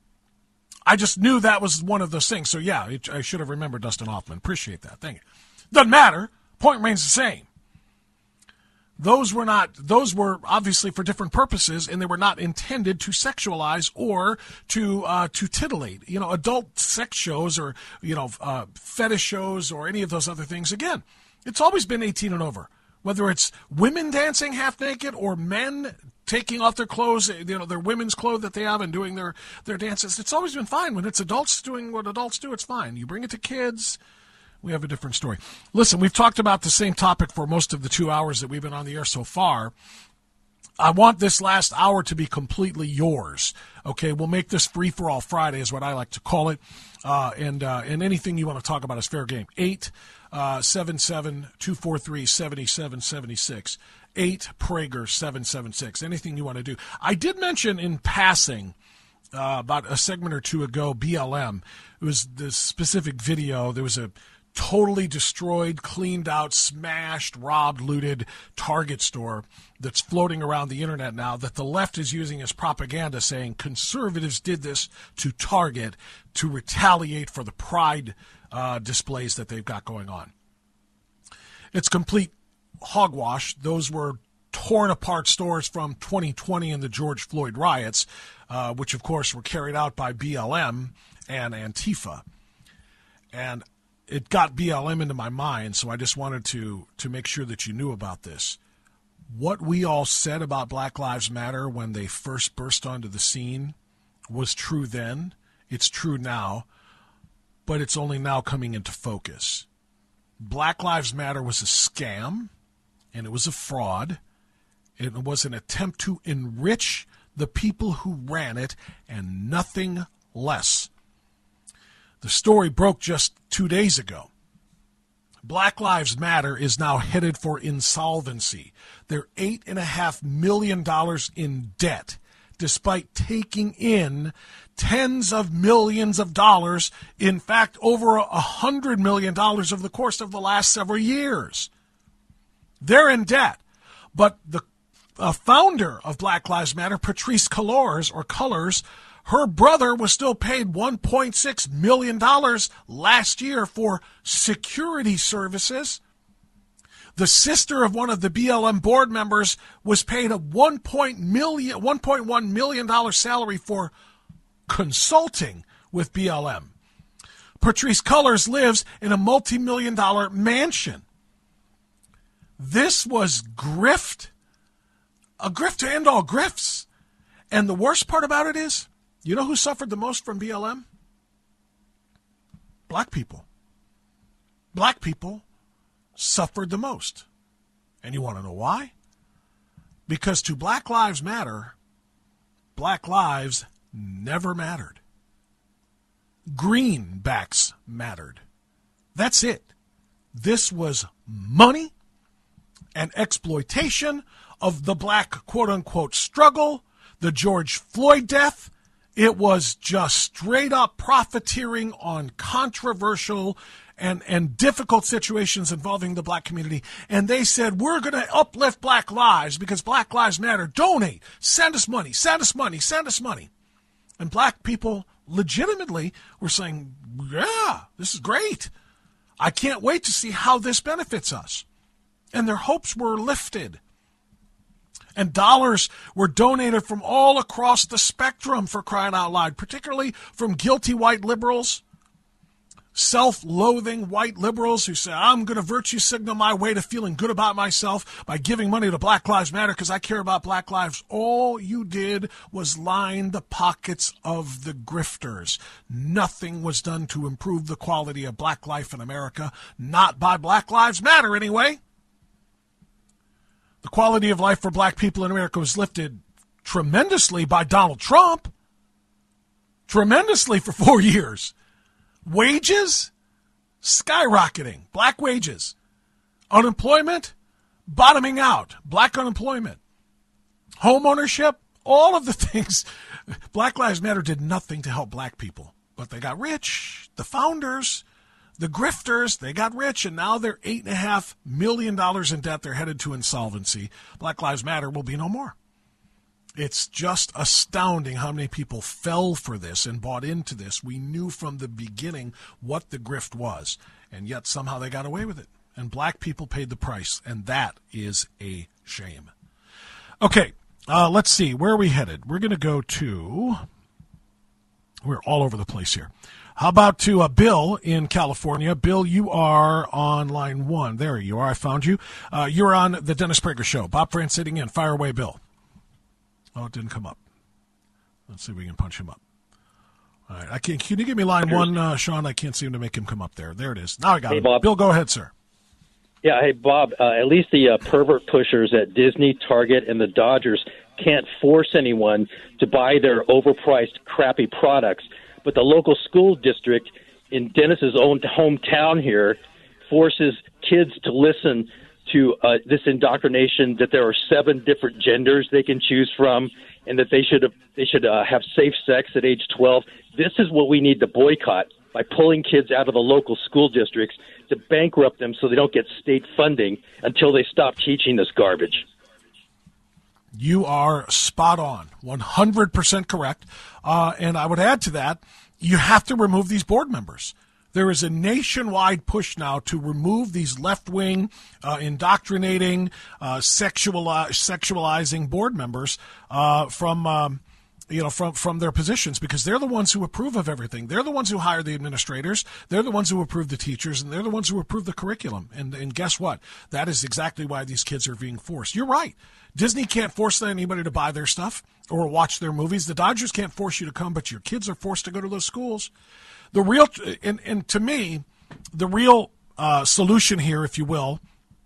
I just knew that was one of those things. So, yeah, I should have remembered Dustin Hoffman. Appreciate that. Thank you. Doesn't matter. Point remains the same. Those were obviously for different purposes, and they were not intended to sexualize or to titillate. Adult sex shows or, fetish shows or any of those other things. Again, it's always been 18 and over. Whether it's women dancing half naked or men taking off their clothes, their women's clothes that they have and doing their dances, it's always been fine. When it's adults doing what adults do, it's fine. You bring it to kids, we have a different story. Listen, we've talked about the same topic for most of the 2 hours that we've been on the air so far. I want this last hour to be completely yours. Okay, we'll make this free for all Friday is what I like to call it. And anything you want to talk about is fair game. 877-243-7776. 8Prager776. Anything you want to do. I did mention in passing about a segment or two ago, BLM. It was the specific video. There was a totally destroyed, cleaned out, smashed, robbed, looted Target store that's floating around the internet now that the left is using as propaganda, saying conservatives did this to Target to retaliate for the pride displays that they've got going on. It's complete hogwash. Those were torn apart stories from 2020 and the George Floyd riots, which, of course, were carried out by BLM and Antifa. And it got BLM into my mind, so I just wanted to make sure that you knew about this. What we all said about Black Lives Matter when they first burst onto the scene was true then. It's true now, but it's only now coming into focus. Black Lives Matter was a scam, and it was a fraud. It was an attempt to enrich the people who ran it and nothing less. The story broke just 2 days ago. Black Lives Matter is now headed for insolvency. They're $8.5 million in debt, despite taking in tens of millions of dollars, in fact, over $100 million over the course of the last several years. They're in debt. But the founder of Black Lives Matter, Patrisse Cullors, her brother was still paid $1.6 million last year for security services. The sister of one of the BLM board members was paid a $1.1 million salary for consulting with BLM. Patrisse Cullors lives in a multi-million-dollar mansion. This was grift, a grift to end all grifts. And the worst part about it is, you know who suffered the most from BLM? Black people. Black people suffered the most. And you want to know why? Because to Black Lives Matter, black lives never mattered. Greenbacks mattered. That's it. This was money and exploitation of the black quote-unquote struggle, the George Floyd death. It was just straight-up profiteering on controversial and difficult situations involving the black community. And they said, we're going to uplift black lives because Black Lives Matter. Donate. Send us money. Send us money. Send us money. And black people legitimately were saying, yeah, this is great. I can't wait to see how this benefits us. And their hopes were lifted. And dollars were donated from all across the spectrum, for crying out loud, particularly from guilty white liberals, self-loathing white liberals who say, I'm going to virtue signal my way to feeling good about myself by giving money to Black Lives Matter because I care about black lives. All you did was line the pockets of the grifters. Nothing was done to improve the quality of black life in America, not by Black Lives Matter anyway. The quality of life for black people in America was lifted tremendously by Donald Trump. Tremendously for 4 years. Wages skyrocketing. Black wages. Unemployment bottoming out. Black unemployment. Home ownership. All of the things. Black Lives Matter did nothing to help black people. But they got rich. The founders, the grifters, they got rich, and now they're $8.5 million in debt. They're headed to insolvency. Black Lives Matter will be no more. It's just astounding how many people fell for this and bought into this. We knew from the beginning what the grift was, and yet somehow they got away with it. And black people paid the price, and that is a shame. Okay, let's see. Where are we headed? We're going to go to... We're all over the place here. How about to Bill in California? Bill, you are on line 1. There you are. I found you. You're on the Dennis Prager Show. Bob France sitting in. Fire away, Bill. Oh, it didn't come up. Let's see if we can punch him up. All right. Can you give me line 1, Sean? I can't seem to make him come up there. There it is. Now I got it. Bob. Bill, go ahead, sir. Yeah, hey, Bob, at least the pervert pushers at Disney, Target, and the Dodgers can't force anyone to buy their overpriced, crappy products. But the local school district in Dennis's own hometown here forces kids to listen to this indoctrination that there are 7 different genders they can choose from, and that they should have safe sex at age 12. This is what we need to boycott by pulling kids out of the local school districts to bankrupt them so they don't get state funding until they stop teaching this garbage. You are spot on, 100% correct. And I would add to that, you have to remove these board members. There is a nationwide push now to remove these left-wing, indoctrinating, sexualizing board members from their positions, because they're the ones who approve of everything. They're the ones who hire the administrators. They're the ones who approve the teachers, and they're the ones who approve the curriculum. And guess what? That is exactly why these kids are being forced. You're right. Disney can't force anybody to buy their stuff or watch their movies. The Dodgers can't force you to come, but your kids are forced to go to those schools. The real, and to me, the real solution here, if you will,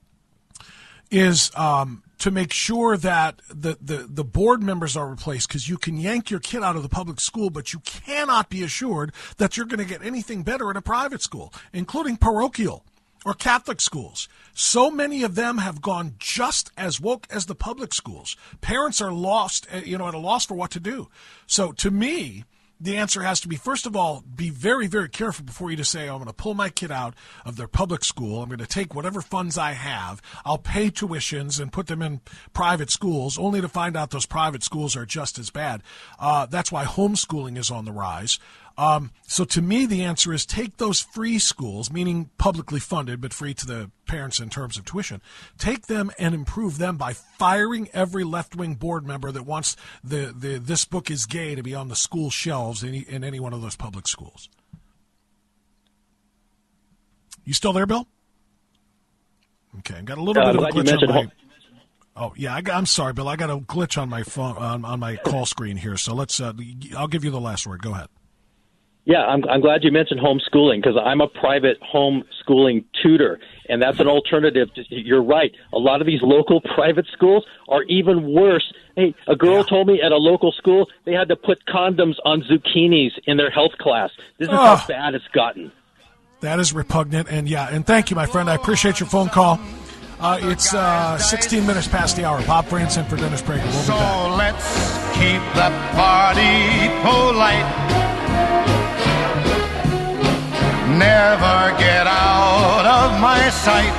is to make sure that the board members are replaced, because you can yank your kid out of the public school, but you cannot be assured that you're going to get anything better in a private school, including parochial or Catholic schools. So many of them have gone just as woke as the public schools. Parents are lost, at a loss for what to do. So to me, the answer has to be, first of all, be very, very careful before you just say, I'm going to pull my kid out of their public school. I'm going to take whatever funds I have. I'll pay tuitions and put them in private schools, only to find out those private schools are just as bad. That's why homeschooling is on the rise. So to me, the answer is take those free schools, meaning publicly funded but free to the parents in terms of tuition. Take them and improve them by firing every left-wing board member that wants the "this book is gay" to be on the school shelves in any one of those public schools. You still there, Bill? Okay, I got a little bit of a glitch on my. Oh yeah, I'm sorry, Bill. I got a glitch on my phone on my call screen here. So let's. I'll give you the last word. Go ahead. Yeah, I'm glad you mentioned homeschooling, because I'm a private homeschooling tutor, and that's an alternative. You're right. A lot of these local private schools are even worse. Hey, a girl told me at a local school they had to put condoms on zucchinis in their health class. This is how bad it's gotten. That is repugnant, and thank you, my friend. I appreciate your phone call. It's 16 minutes past the hour. Bob Frantz in for Dennis Prager. We'll be back. So let's keep the party polite. Never get out of my sight.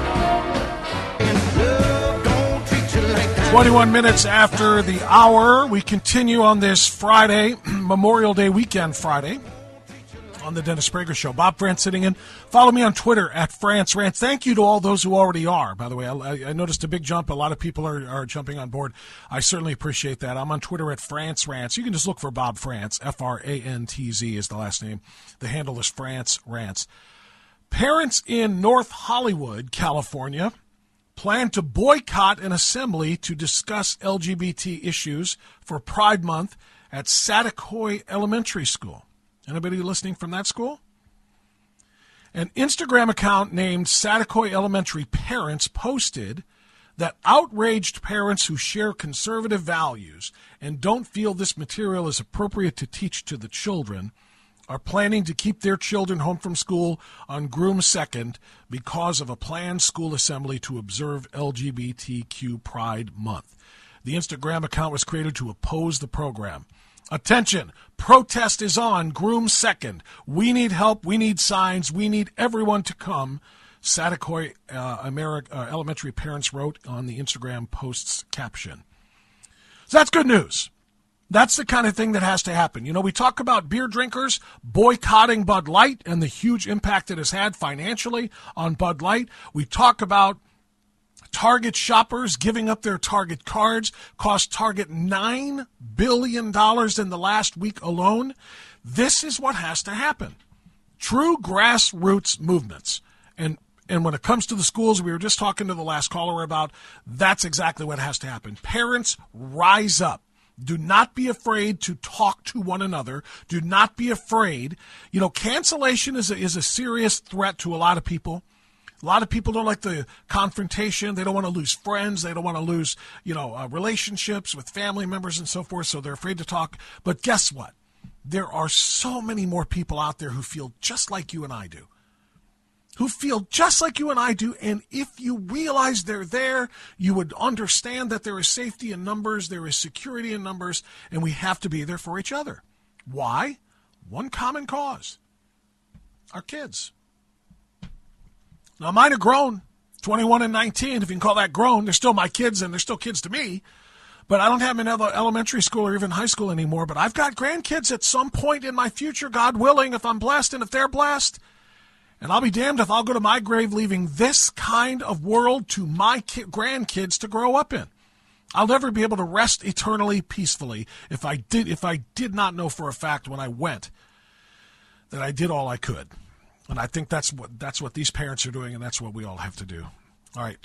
21 minutes after the hour, we continue on this Friday, Memorial Day weekend Friday, on the Dennis Prager Show. Bob Frantz sitting in. Follow me on Twitter at Frantz Rants. Thank you to all those who already are, by the way. I noticed a big jump. A lot of people are jumping on board. I certainly appreciate that. I'm on Twitter at Frantz Rants. You can just look for Bob Frantz. F-R-A-N-T-Z is the last name. The handle is Frantz Rants. Parents in North Hollywood, California, plan to boycott an assembly to discuss LGBT issues for Pride Month at Saticoy Elementary School. Anybody listening from that school? An Instagram account named Saticoy Elementary Parents posted that outraged parents who share conservative values and don't feel this material is appropriate to teach to the children are planning to keep their children home from school on Groom 2nd because of a planned school assembly to observe LGBTQ Pride Month. The Instagram account was created to oppose the program. Attention, protest is on Groom 2nd. We need help. We need signs. We need everyone to come. Saticoy Elementary parents wrote on the Instagram post's caption. So that's good news. That's the kind of thing that has to happen. You know, we talk about beer drinkers boycotting Bud Light and the huge impact it has had financially on Bud Light. We talk about Target shoppers giving up their Target cards, cost Target $9 billion in the last week alone. This is what has to happen. True grassroots movements. And when it comes to the schools, we were just talking to the last caller about, that's exactly what has to happen. Parents, rise up. Do not be afraid to talk to one another. Do not be afraid. You know, cancellation is a serious threat to a lot of people. A lot of people don't like the confrontation. They don't want to lose friends. They don't want to lose, relationships with family members and so forth, so they're afraid to talk. But guess what? There are so many more people out there who feel just like you and I do. And if you realize they're there, you would understand that there is safety in numbers, there is security in numbers, and we have to be there for each other. Why? One common cause. Our kids. Now, mine are grown, 21 and 19, if you can call that grown. They're still my kids, and they're still kids to me. But I don't have them in elementary school or even high school anymore. But I've got grandkids at some point in my future, God willing, if I'm blessed and if they're blessed. And I'll be damned if I'll go to my grave leaving this kind of world to my grandkids to grow up in. I'll never be able to rest eternally peacefully if I did not know for a fact when I went that I did all I could. And I think that's what these parents are doing, and that's what we all have to do. All right,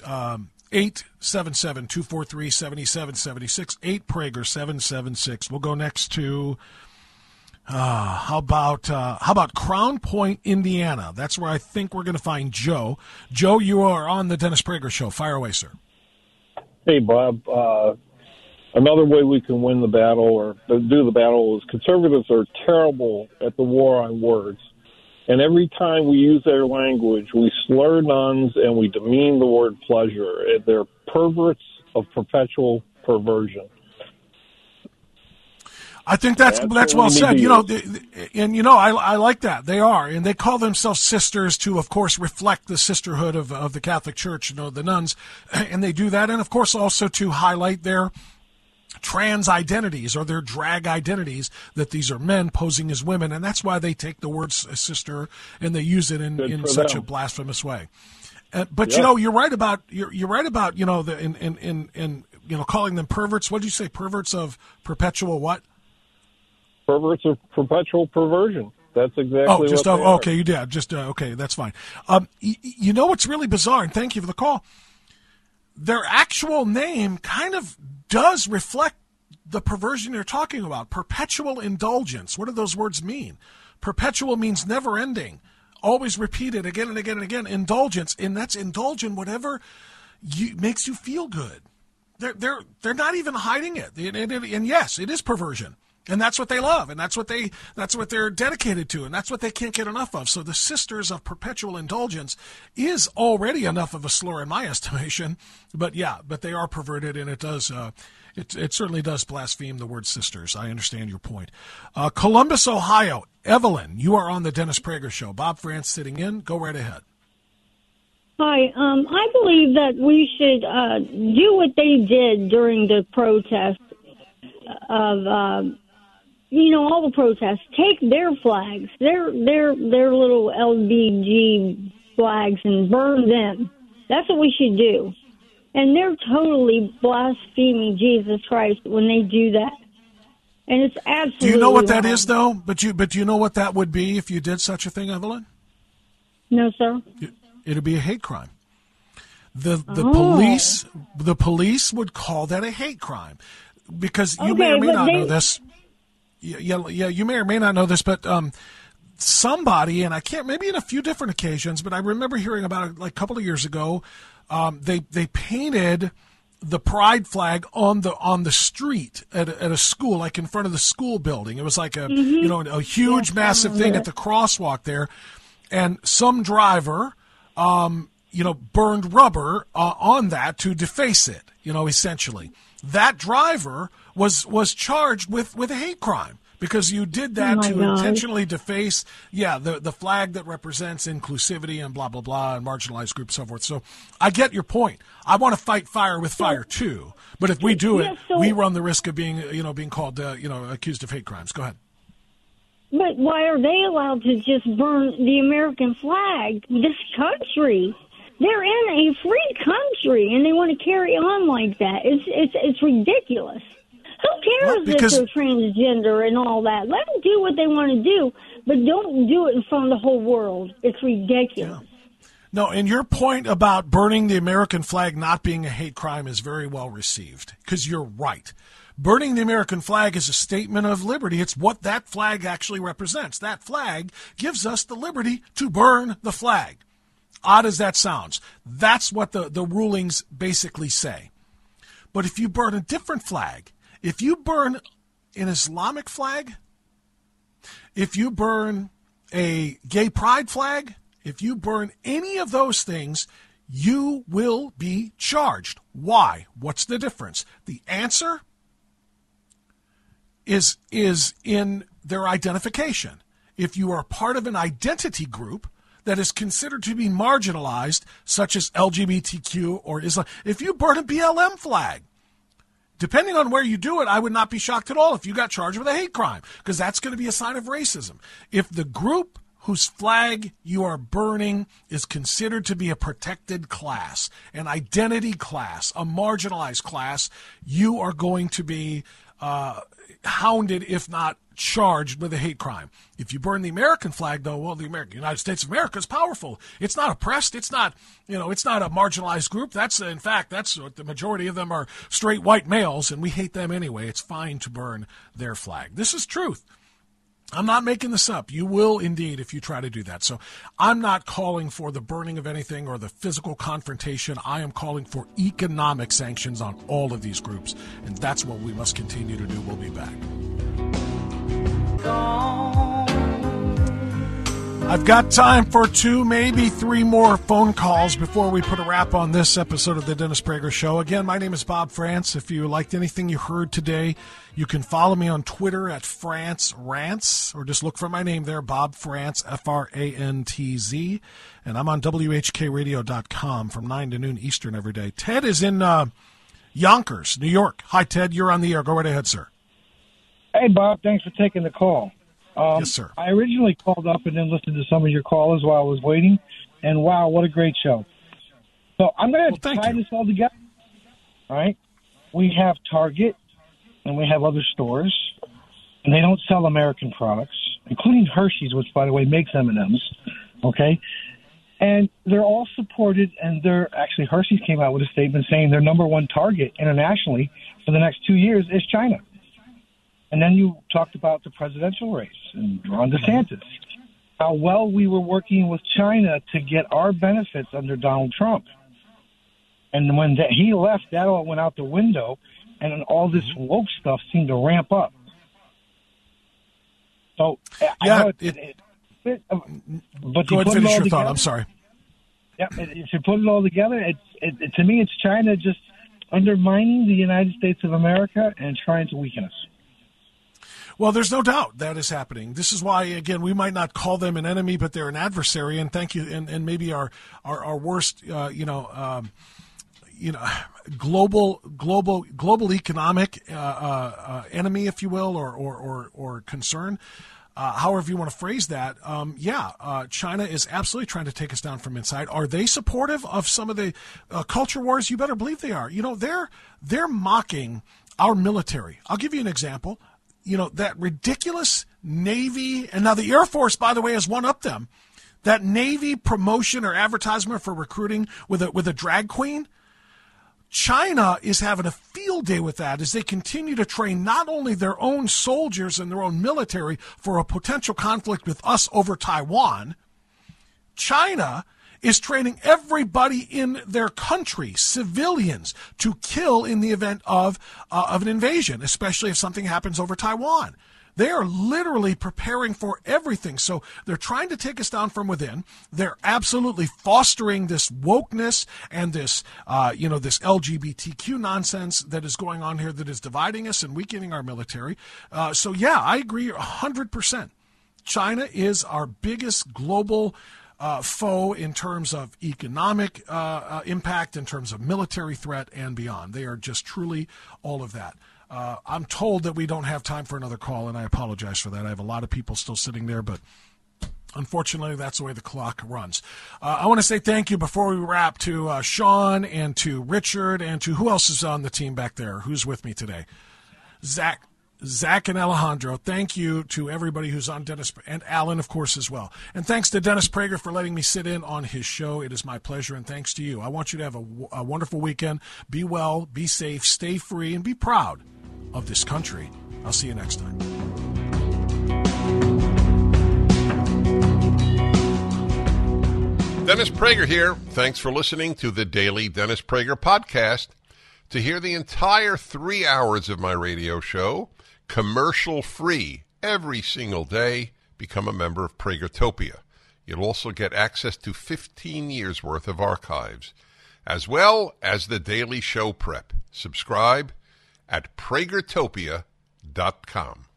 877-243-7776, 8Prager 776. We'll go next to how about Crown Point, Indiana? That's where I think we're going to find Joe. Joe, you are on the Dennis Prager Show. Fire away, sir. Hey, Bob. Another way we can win the battle or do the battle is conservatives are terrible at the war on words. And every time we use their language, we slur nuns and we demean the word pleasure. They're perverts of perpetual perversion. I think that's well said. I like that. They are, and they call themselves sisters to, of course, reflect the sisterhood of the Catholic Church, the nuns, and they do that, and of course also to highlight their trans identities or their drag identities, that these are men posing as women, and that's why they take the word sister and they use it in such a blasphemous way. But you're right about calling them perverts. What did you say? Perverts of perpetual what? Perverts of perpetual perversion. That's exactly what they are. Okay, you did. Okay, that's fine. You know what's really bizarre, and thank you for the call, their actual name kind of does reflect the perversion you're talking about. Perpetual indulgence. What do those words mean? Perpetual means never ending, always repeated again and again and again. Indulgence, and that's indulge in whatever makes you feel good. They're not even hiding it. And yes, it is perversion. And that's what they love, and that's what they're dedicated to, and that's what they can't get enough of. So the Sisters of Perpetual Indulgence is already enough of a slur in my estimation, but they are perverted, and it does it certainly does blaspheme the word sisters. I understand your point. Columbus, Ohio, Evelyn, you are on the Dennis Prager Show. Bob France sitting in. Go right ahead. Hi, I believe that we should do what they did during the protest of. All the protests, take their flags, their little LBG flags, and burn them. That's what we should do. And they're totally blaspheming Jesus Christ when they do that. And it's absolutely. Do you know what that wrong. is, though? But do you know what that would be if you did such a thing, Evelyn? No, sir. It'd be a hate crime. The police would call that a hate crime, because you may or may not know this. Yeah, you may or may not know this, but somebody, and I can't, maybe in a few different occasions, but I remember hearing about it like a couple of years ago. They painted the pride flag on the street at a school, like in front of the school building. It was like a huge, massive thing at the crosswalk there, and some driver, burned rubber on that to deface it. Essentially, that driver was charged with a hate crime because you did that to intentionally deface, the flag that represents inclusivity and blah, blah, blah, and marginalized groups, so forth. So I get your point. I want to fight fire with fire, too. But if we do it, we run the risk of being called, accused of hate crimes. Go ahead. But why are they allowed to just burn the American flag, this country? They're in a free country, and they want to carry on like that. It's ridiculous. Who cares if they're transgender and all that? Let them do what they want to do, but don't do it in front of the whole world. It's ridiculous. Yeah. No, and your point about burning the American flag not being a hate crime is very well received, because you're right. Burning the American flag is a statement of liberty. It's what that flag actually represents. That flag gives us the liberty to burn the flag. Odd as that sounds, that's what the rulings basically say. But if you burn a different flag, if you burn an Islamic flag, if you burn a gay pride flag, if you burn any of those things, you will be charged. Why? What's the difference? The answer is in their identification. If you are part of an identity group that is considered to be marginalized, such as LGBTQ or Islam, if you burn a BLM flag, depending on where you do it, I would not be shocked at all if you got charged with a hate crime, because that's going to be a sign of racism. If the group whose flag you are burning is considered to be a protected class, an identity class, a marginalized class, you are going to be hounded, if not charged with a hate crime. If you burn the American flag, though, well, the United States of America is powerful. It's not oppressed. It's not, it's not a marginalized group. That's what the majority of them are straight white males, and we hate them anyway. It's fine to burn their flag. This is truth. I'm not making this up. You will indeed if you try to do that. So I'm not calling for the burning of anything or the physical confrontation. I am calling for economic sanctions on all of these groups, and that's what we must continue to do. We'll be back. I've got time for 2, maybe 3 more phone calls before we put a wrap on this episode of the Dennis Prager Show. Again, my name is Bob France. If you liked anything you heard today, you can follow me on Twitter at France Rants, or just look for my name there, Bob France, Frantz, and I'm on WHKRadio.com from 9 to noon Eastern every day. Ted is in Yonkers, New York. Hi, Ted. You're on the air. Go right ahead, sir. Hey, Bob. Thanks for taking the call. Yes, sir. I originally called up and then listened to some of your callers while I was waiting, and wow, what a great show. So I'm going to tie this all together. All right? We have Target, and we have other stores, and they don't sell American products, including Hershey's, which, by the way, makes M&Ms, okay? And they're all supported, and actually Hershey's came out with a statement saying their number one target internationally for the next 2 years is China. And then you talked about the presidential race and Ron DeSantis, how well we were working with China to get our benefits under Donald Trump. And when he left, that all went out the window, and then all this woke stuff seemed to ramp up. So, yeah, but go ahead and finish your thought. I'm sorry. Yeah, if you put it all together, to me, it's China just undermining the United States of America and trying to weaken us. Well, there's no doubt that is happening. This is why, again, we might not call them an enemy, but they're an adversary. And thank you, and maybe our worst, global economic enemy, if you will, or concern. However you want to phrase that, China is absolutely trying to take us down from inside. Are they supportive of some of the culture wars? You better believe they are. They're mocking our military. I'll give you an example. That ridiculous Navy, and now the Air Force, by the way, has one-upped them. That Navy promotion or advertisement for recruiting with a drag queen. China is having a field day with that as they continue to train not only their own soldiers and their own military for a potential conflict with us over Taiwan. China is training everybody in their country, civilians, to kill in the event of an invasion, especially if something happens over Taiwan. They are literally preparing for everything. So they're trying to take us down from within. They're absolutely fostering this wokeness and this LGBTQ nonsense that is going on here that is dividing us and weakening our military. So I agree 100%. China is our biggest global foe in terms of economic impact, in terms of military threat, and beyond. They are just truly all of that. I'm told that we don't have time for another call, and I apologize for that. I have a lot of people still sitting there, but unfortunately, that's the way the clock runs. I want to say thank you before we wrap to Sean and to Richard and to who else is on the team back there? Who's with me today? Zach and Alejandro, thank you to everybody who's on Dennis, and Alan, of course, as well. And thanks to Dennis Prager for letting me sit in on his show. It is my pleasure, and thanks to you. I want you to have a wonderful weekend. Be well, be safe, stay free, and be proud of this country. I'll see you next time. Dennis Prager here. Thanks for listening to the Daily Dennis Prager Podcast. To hear the entire 3 hours of my radio show, commercial-free, every single day, become a member of Pragertopia. You'll also get access to 15 years' worth of archives, as well as the daily show prep. Subscribe at Pragertopia.com.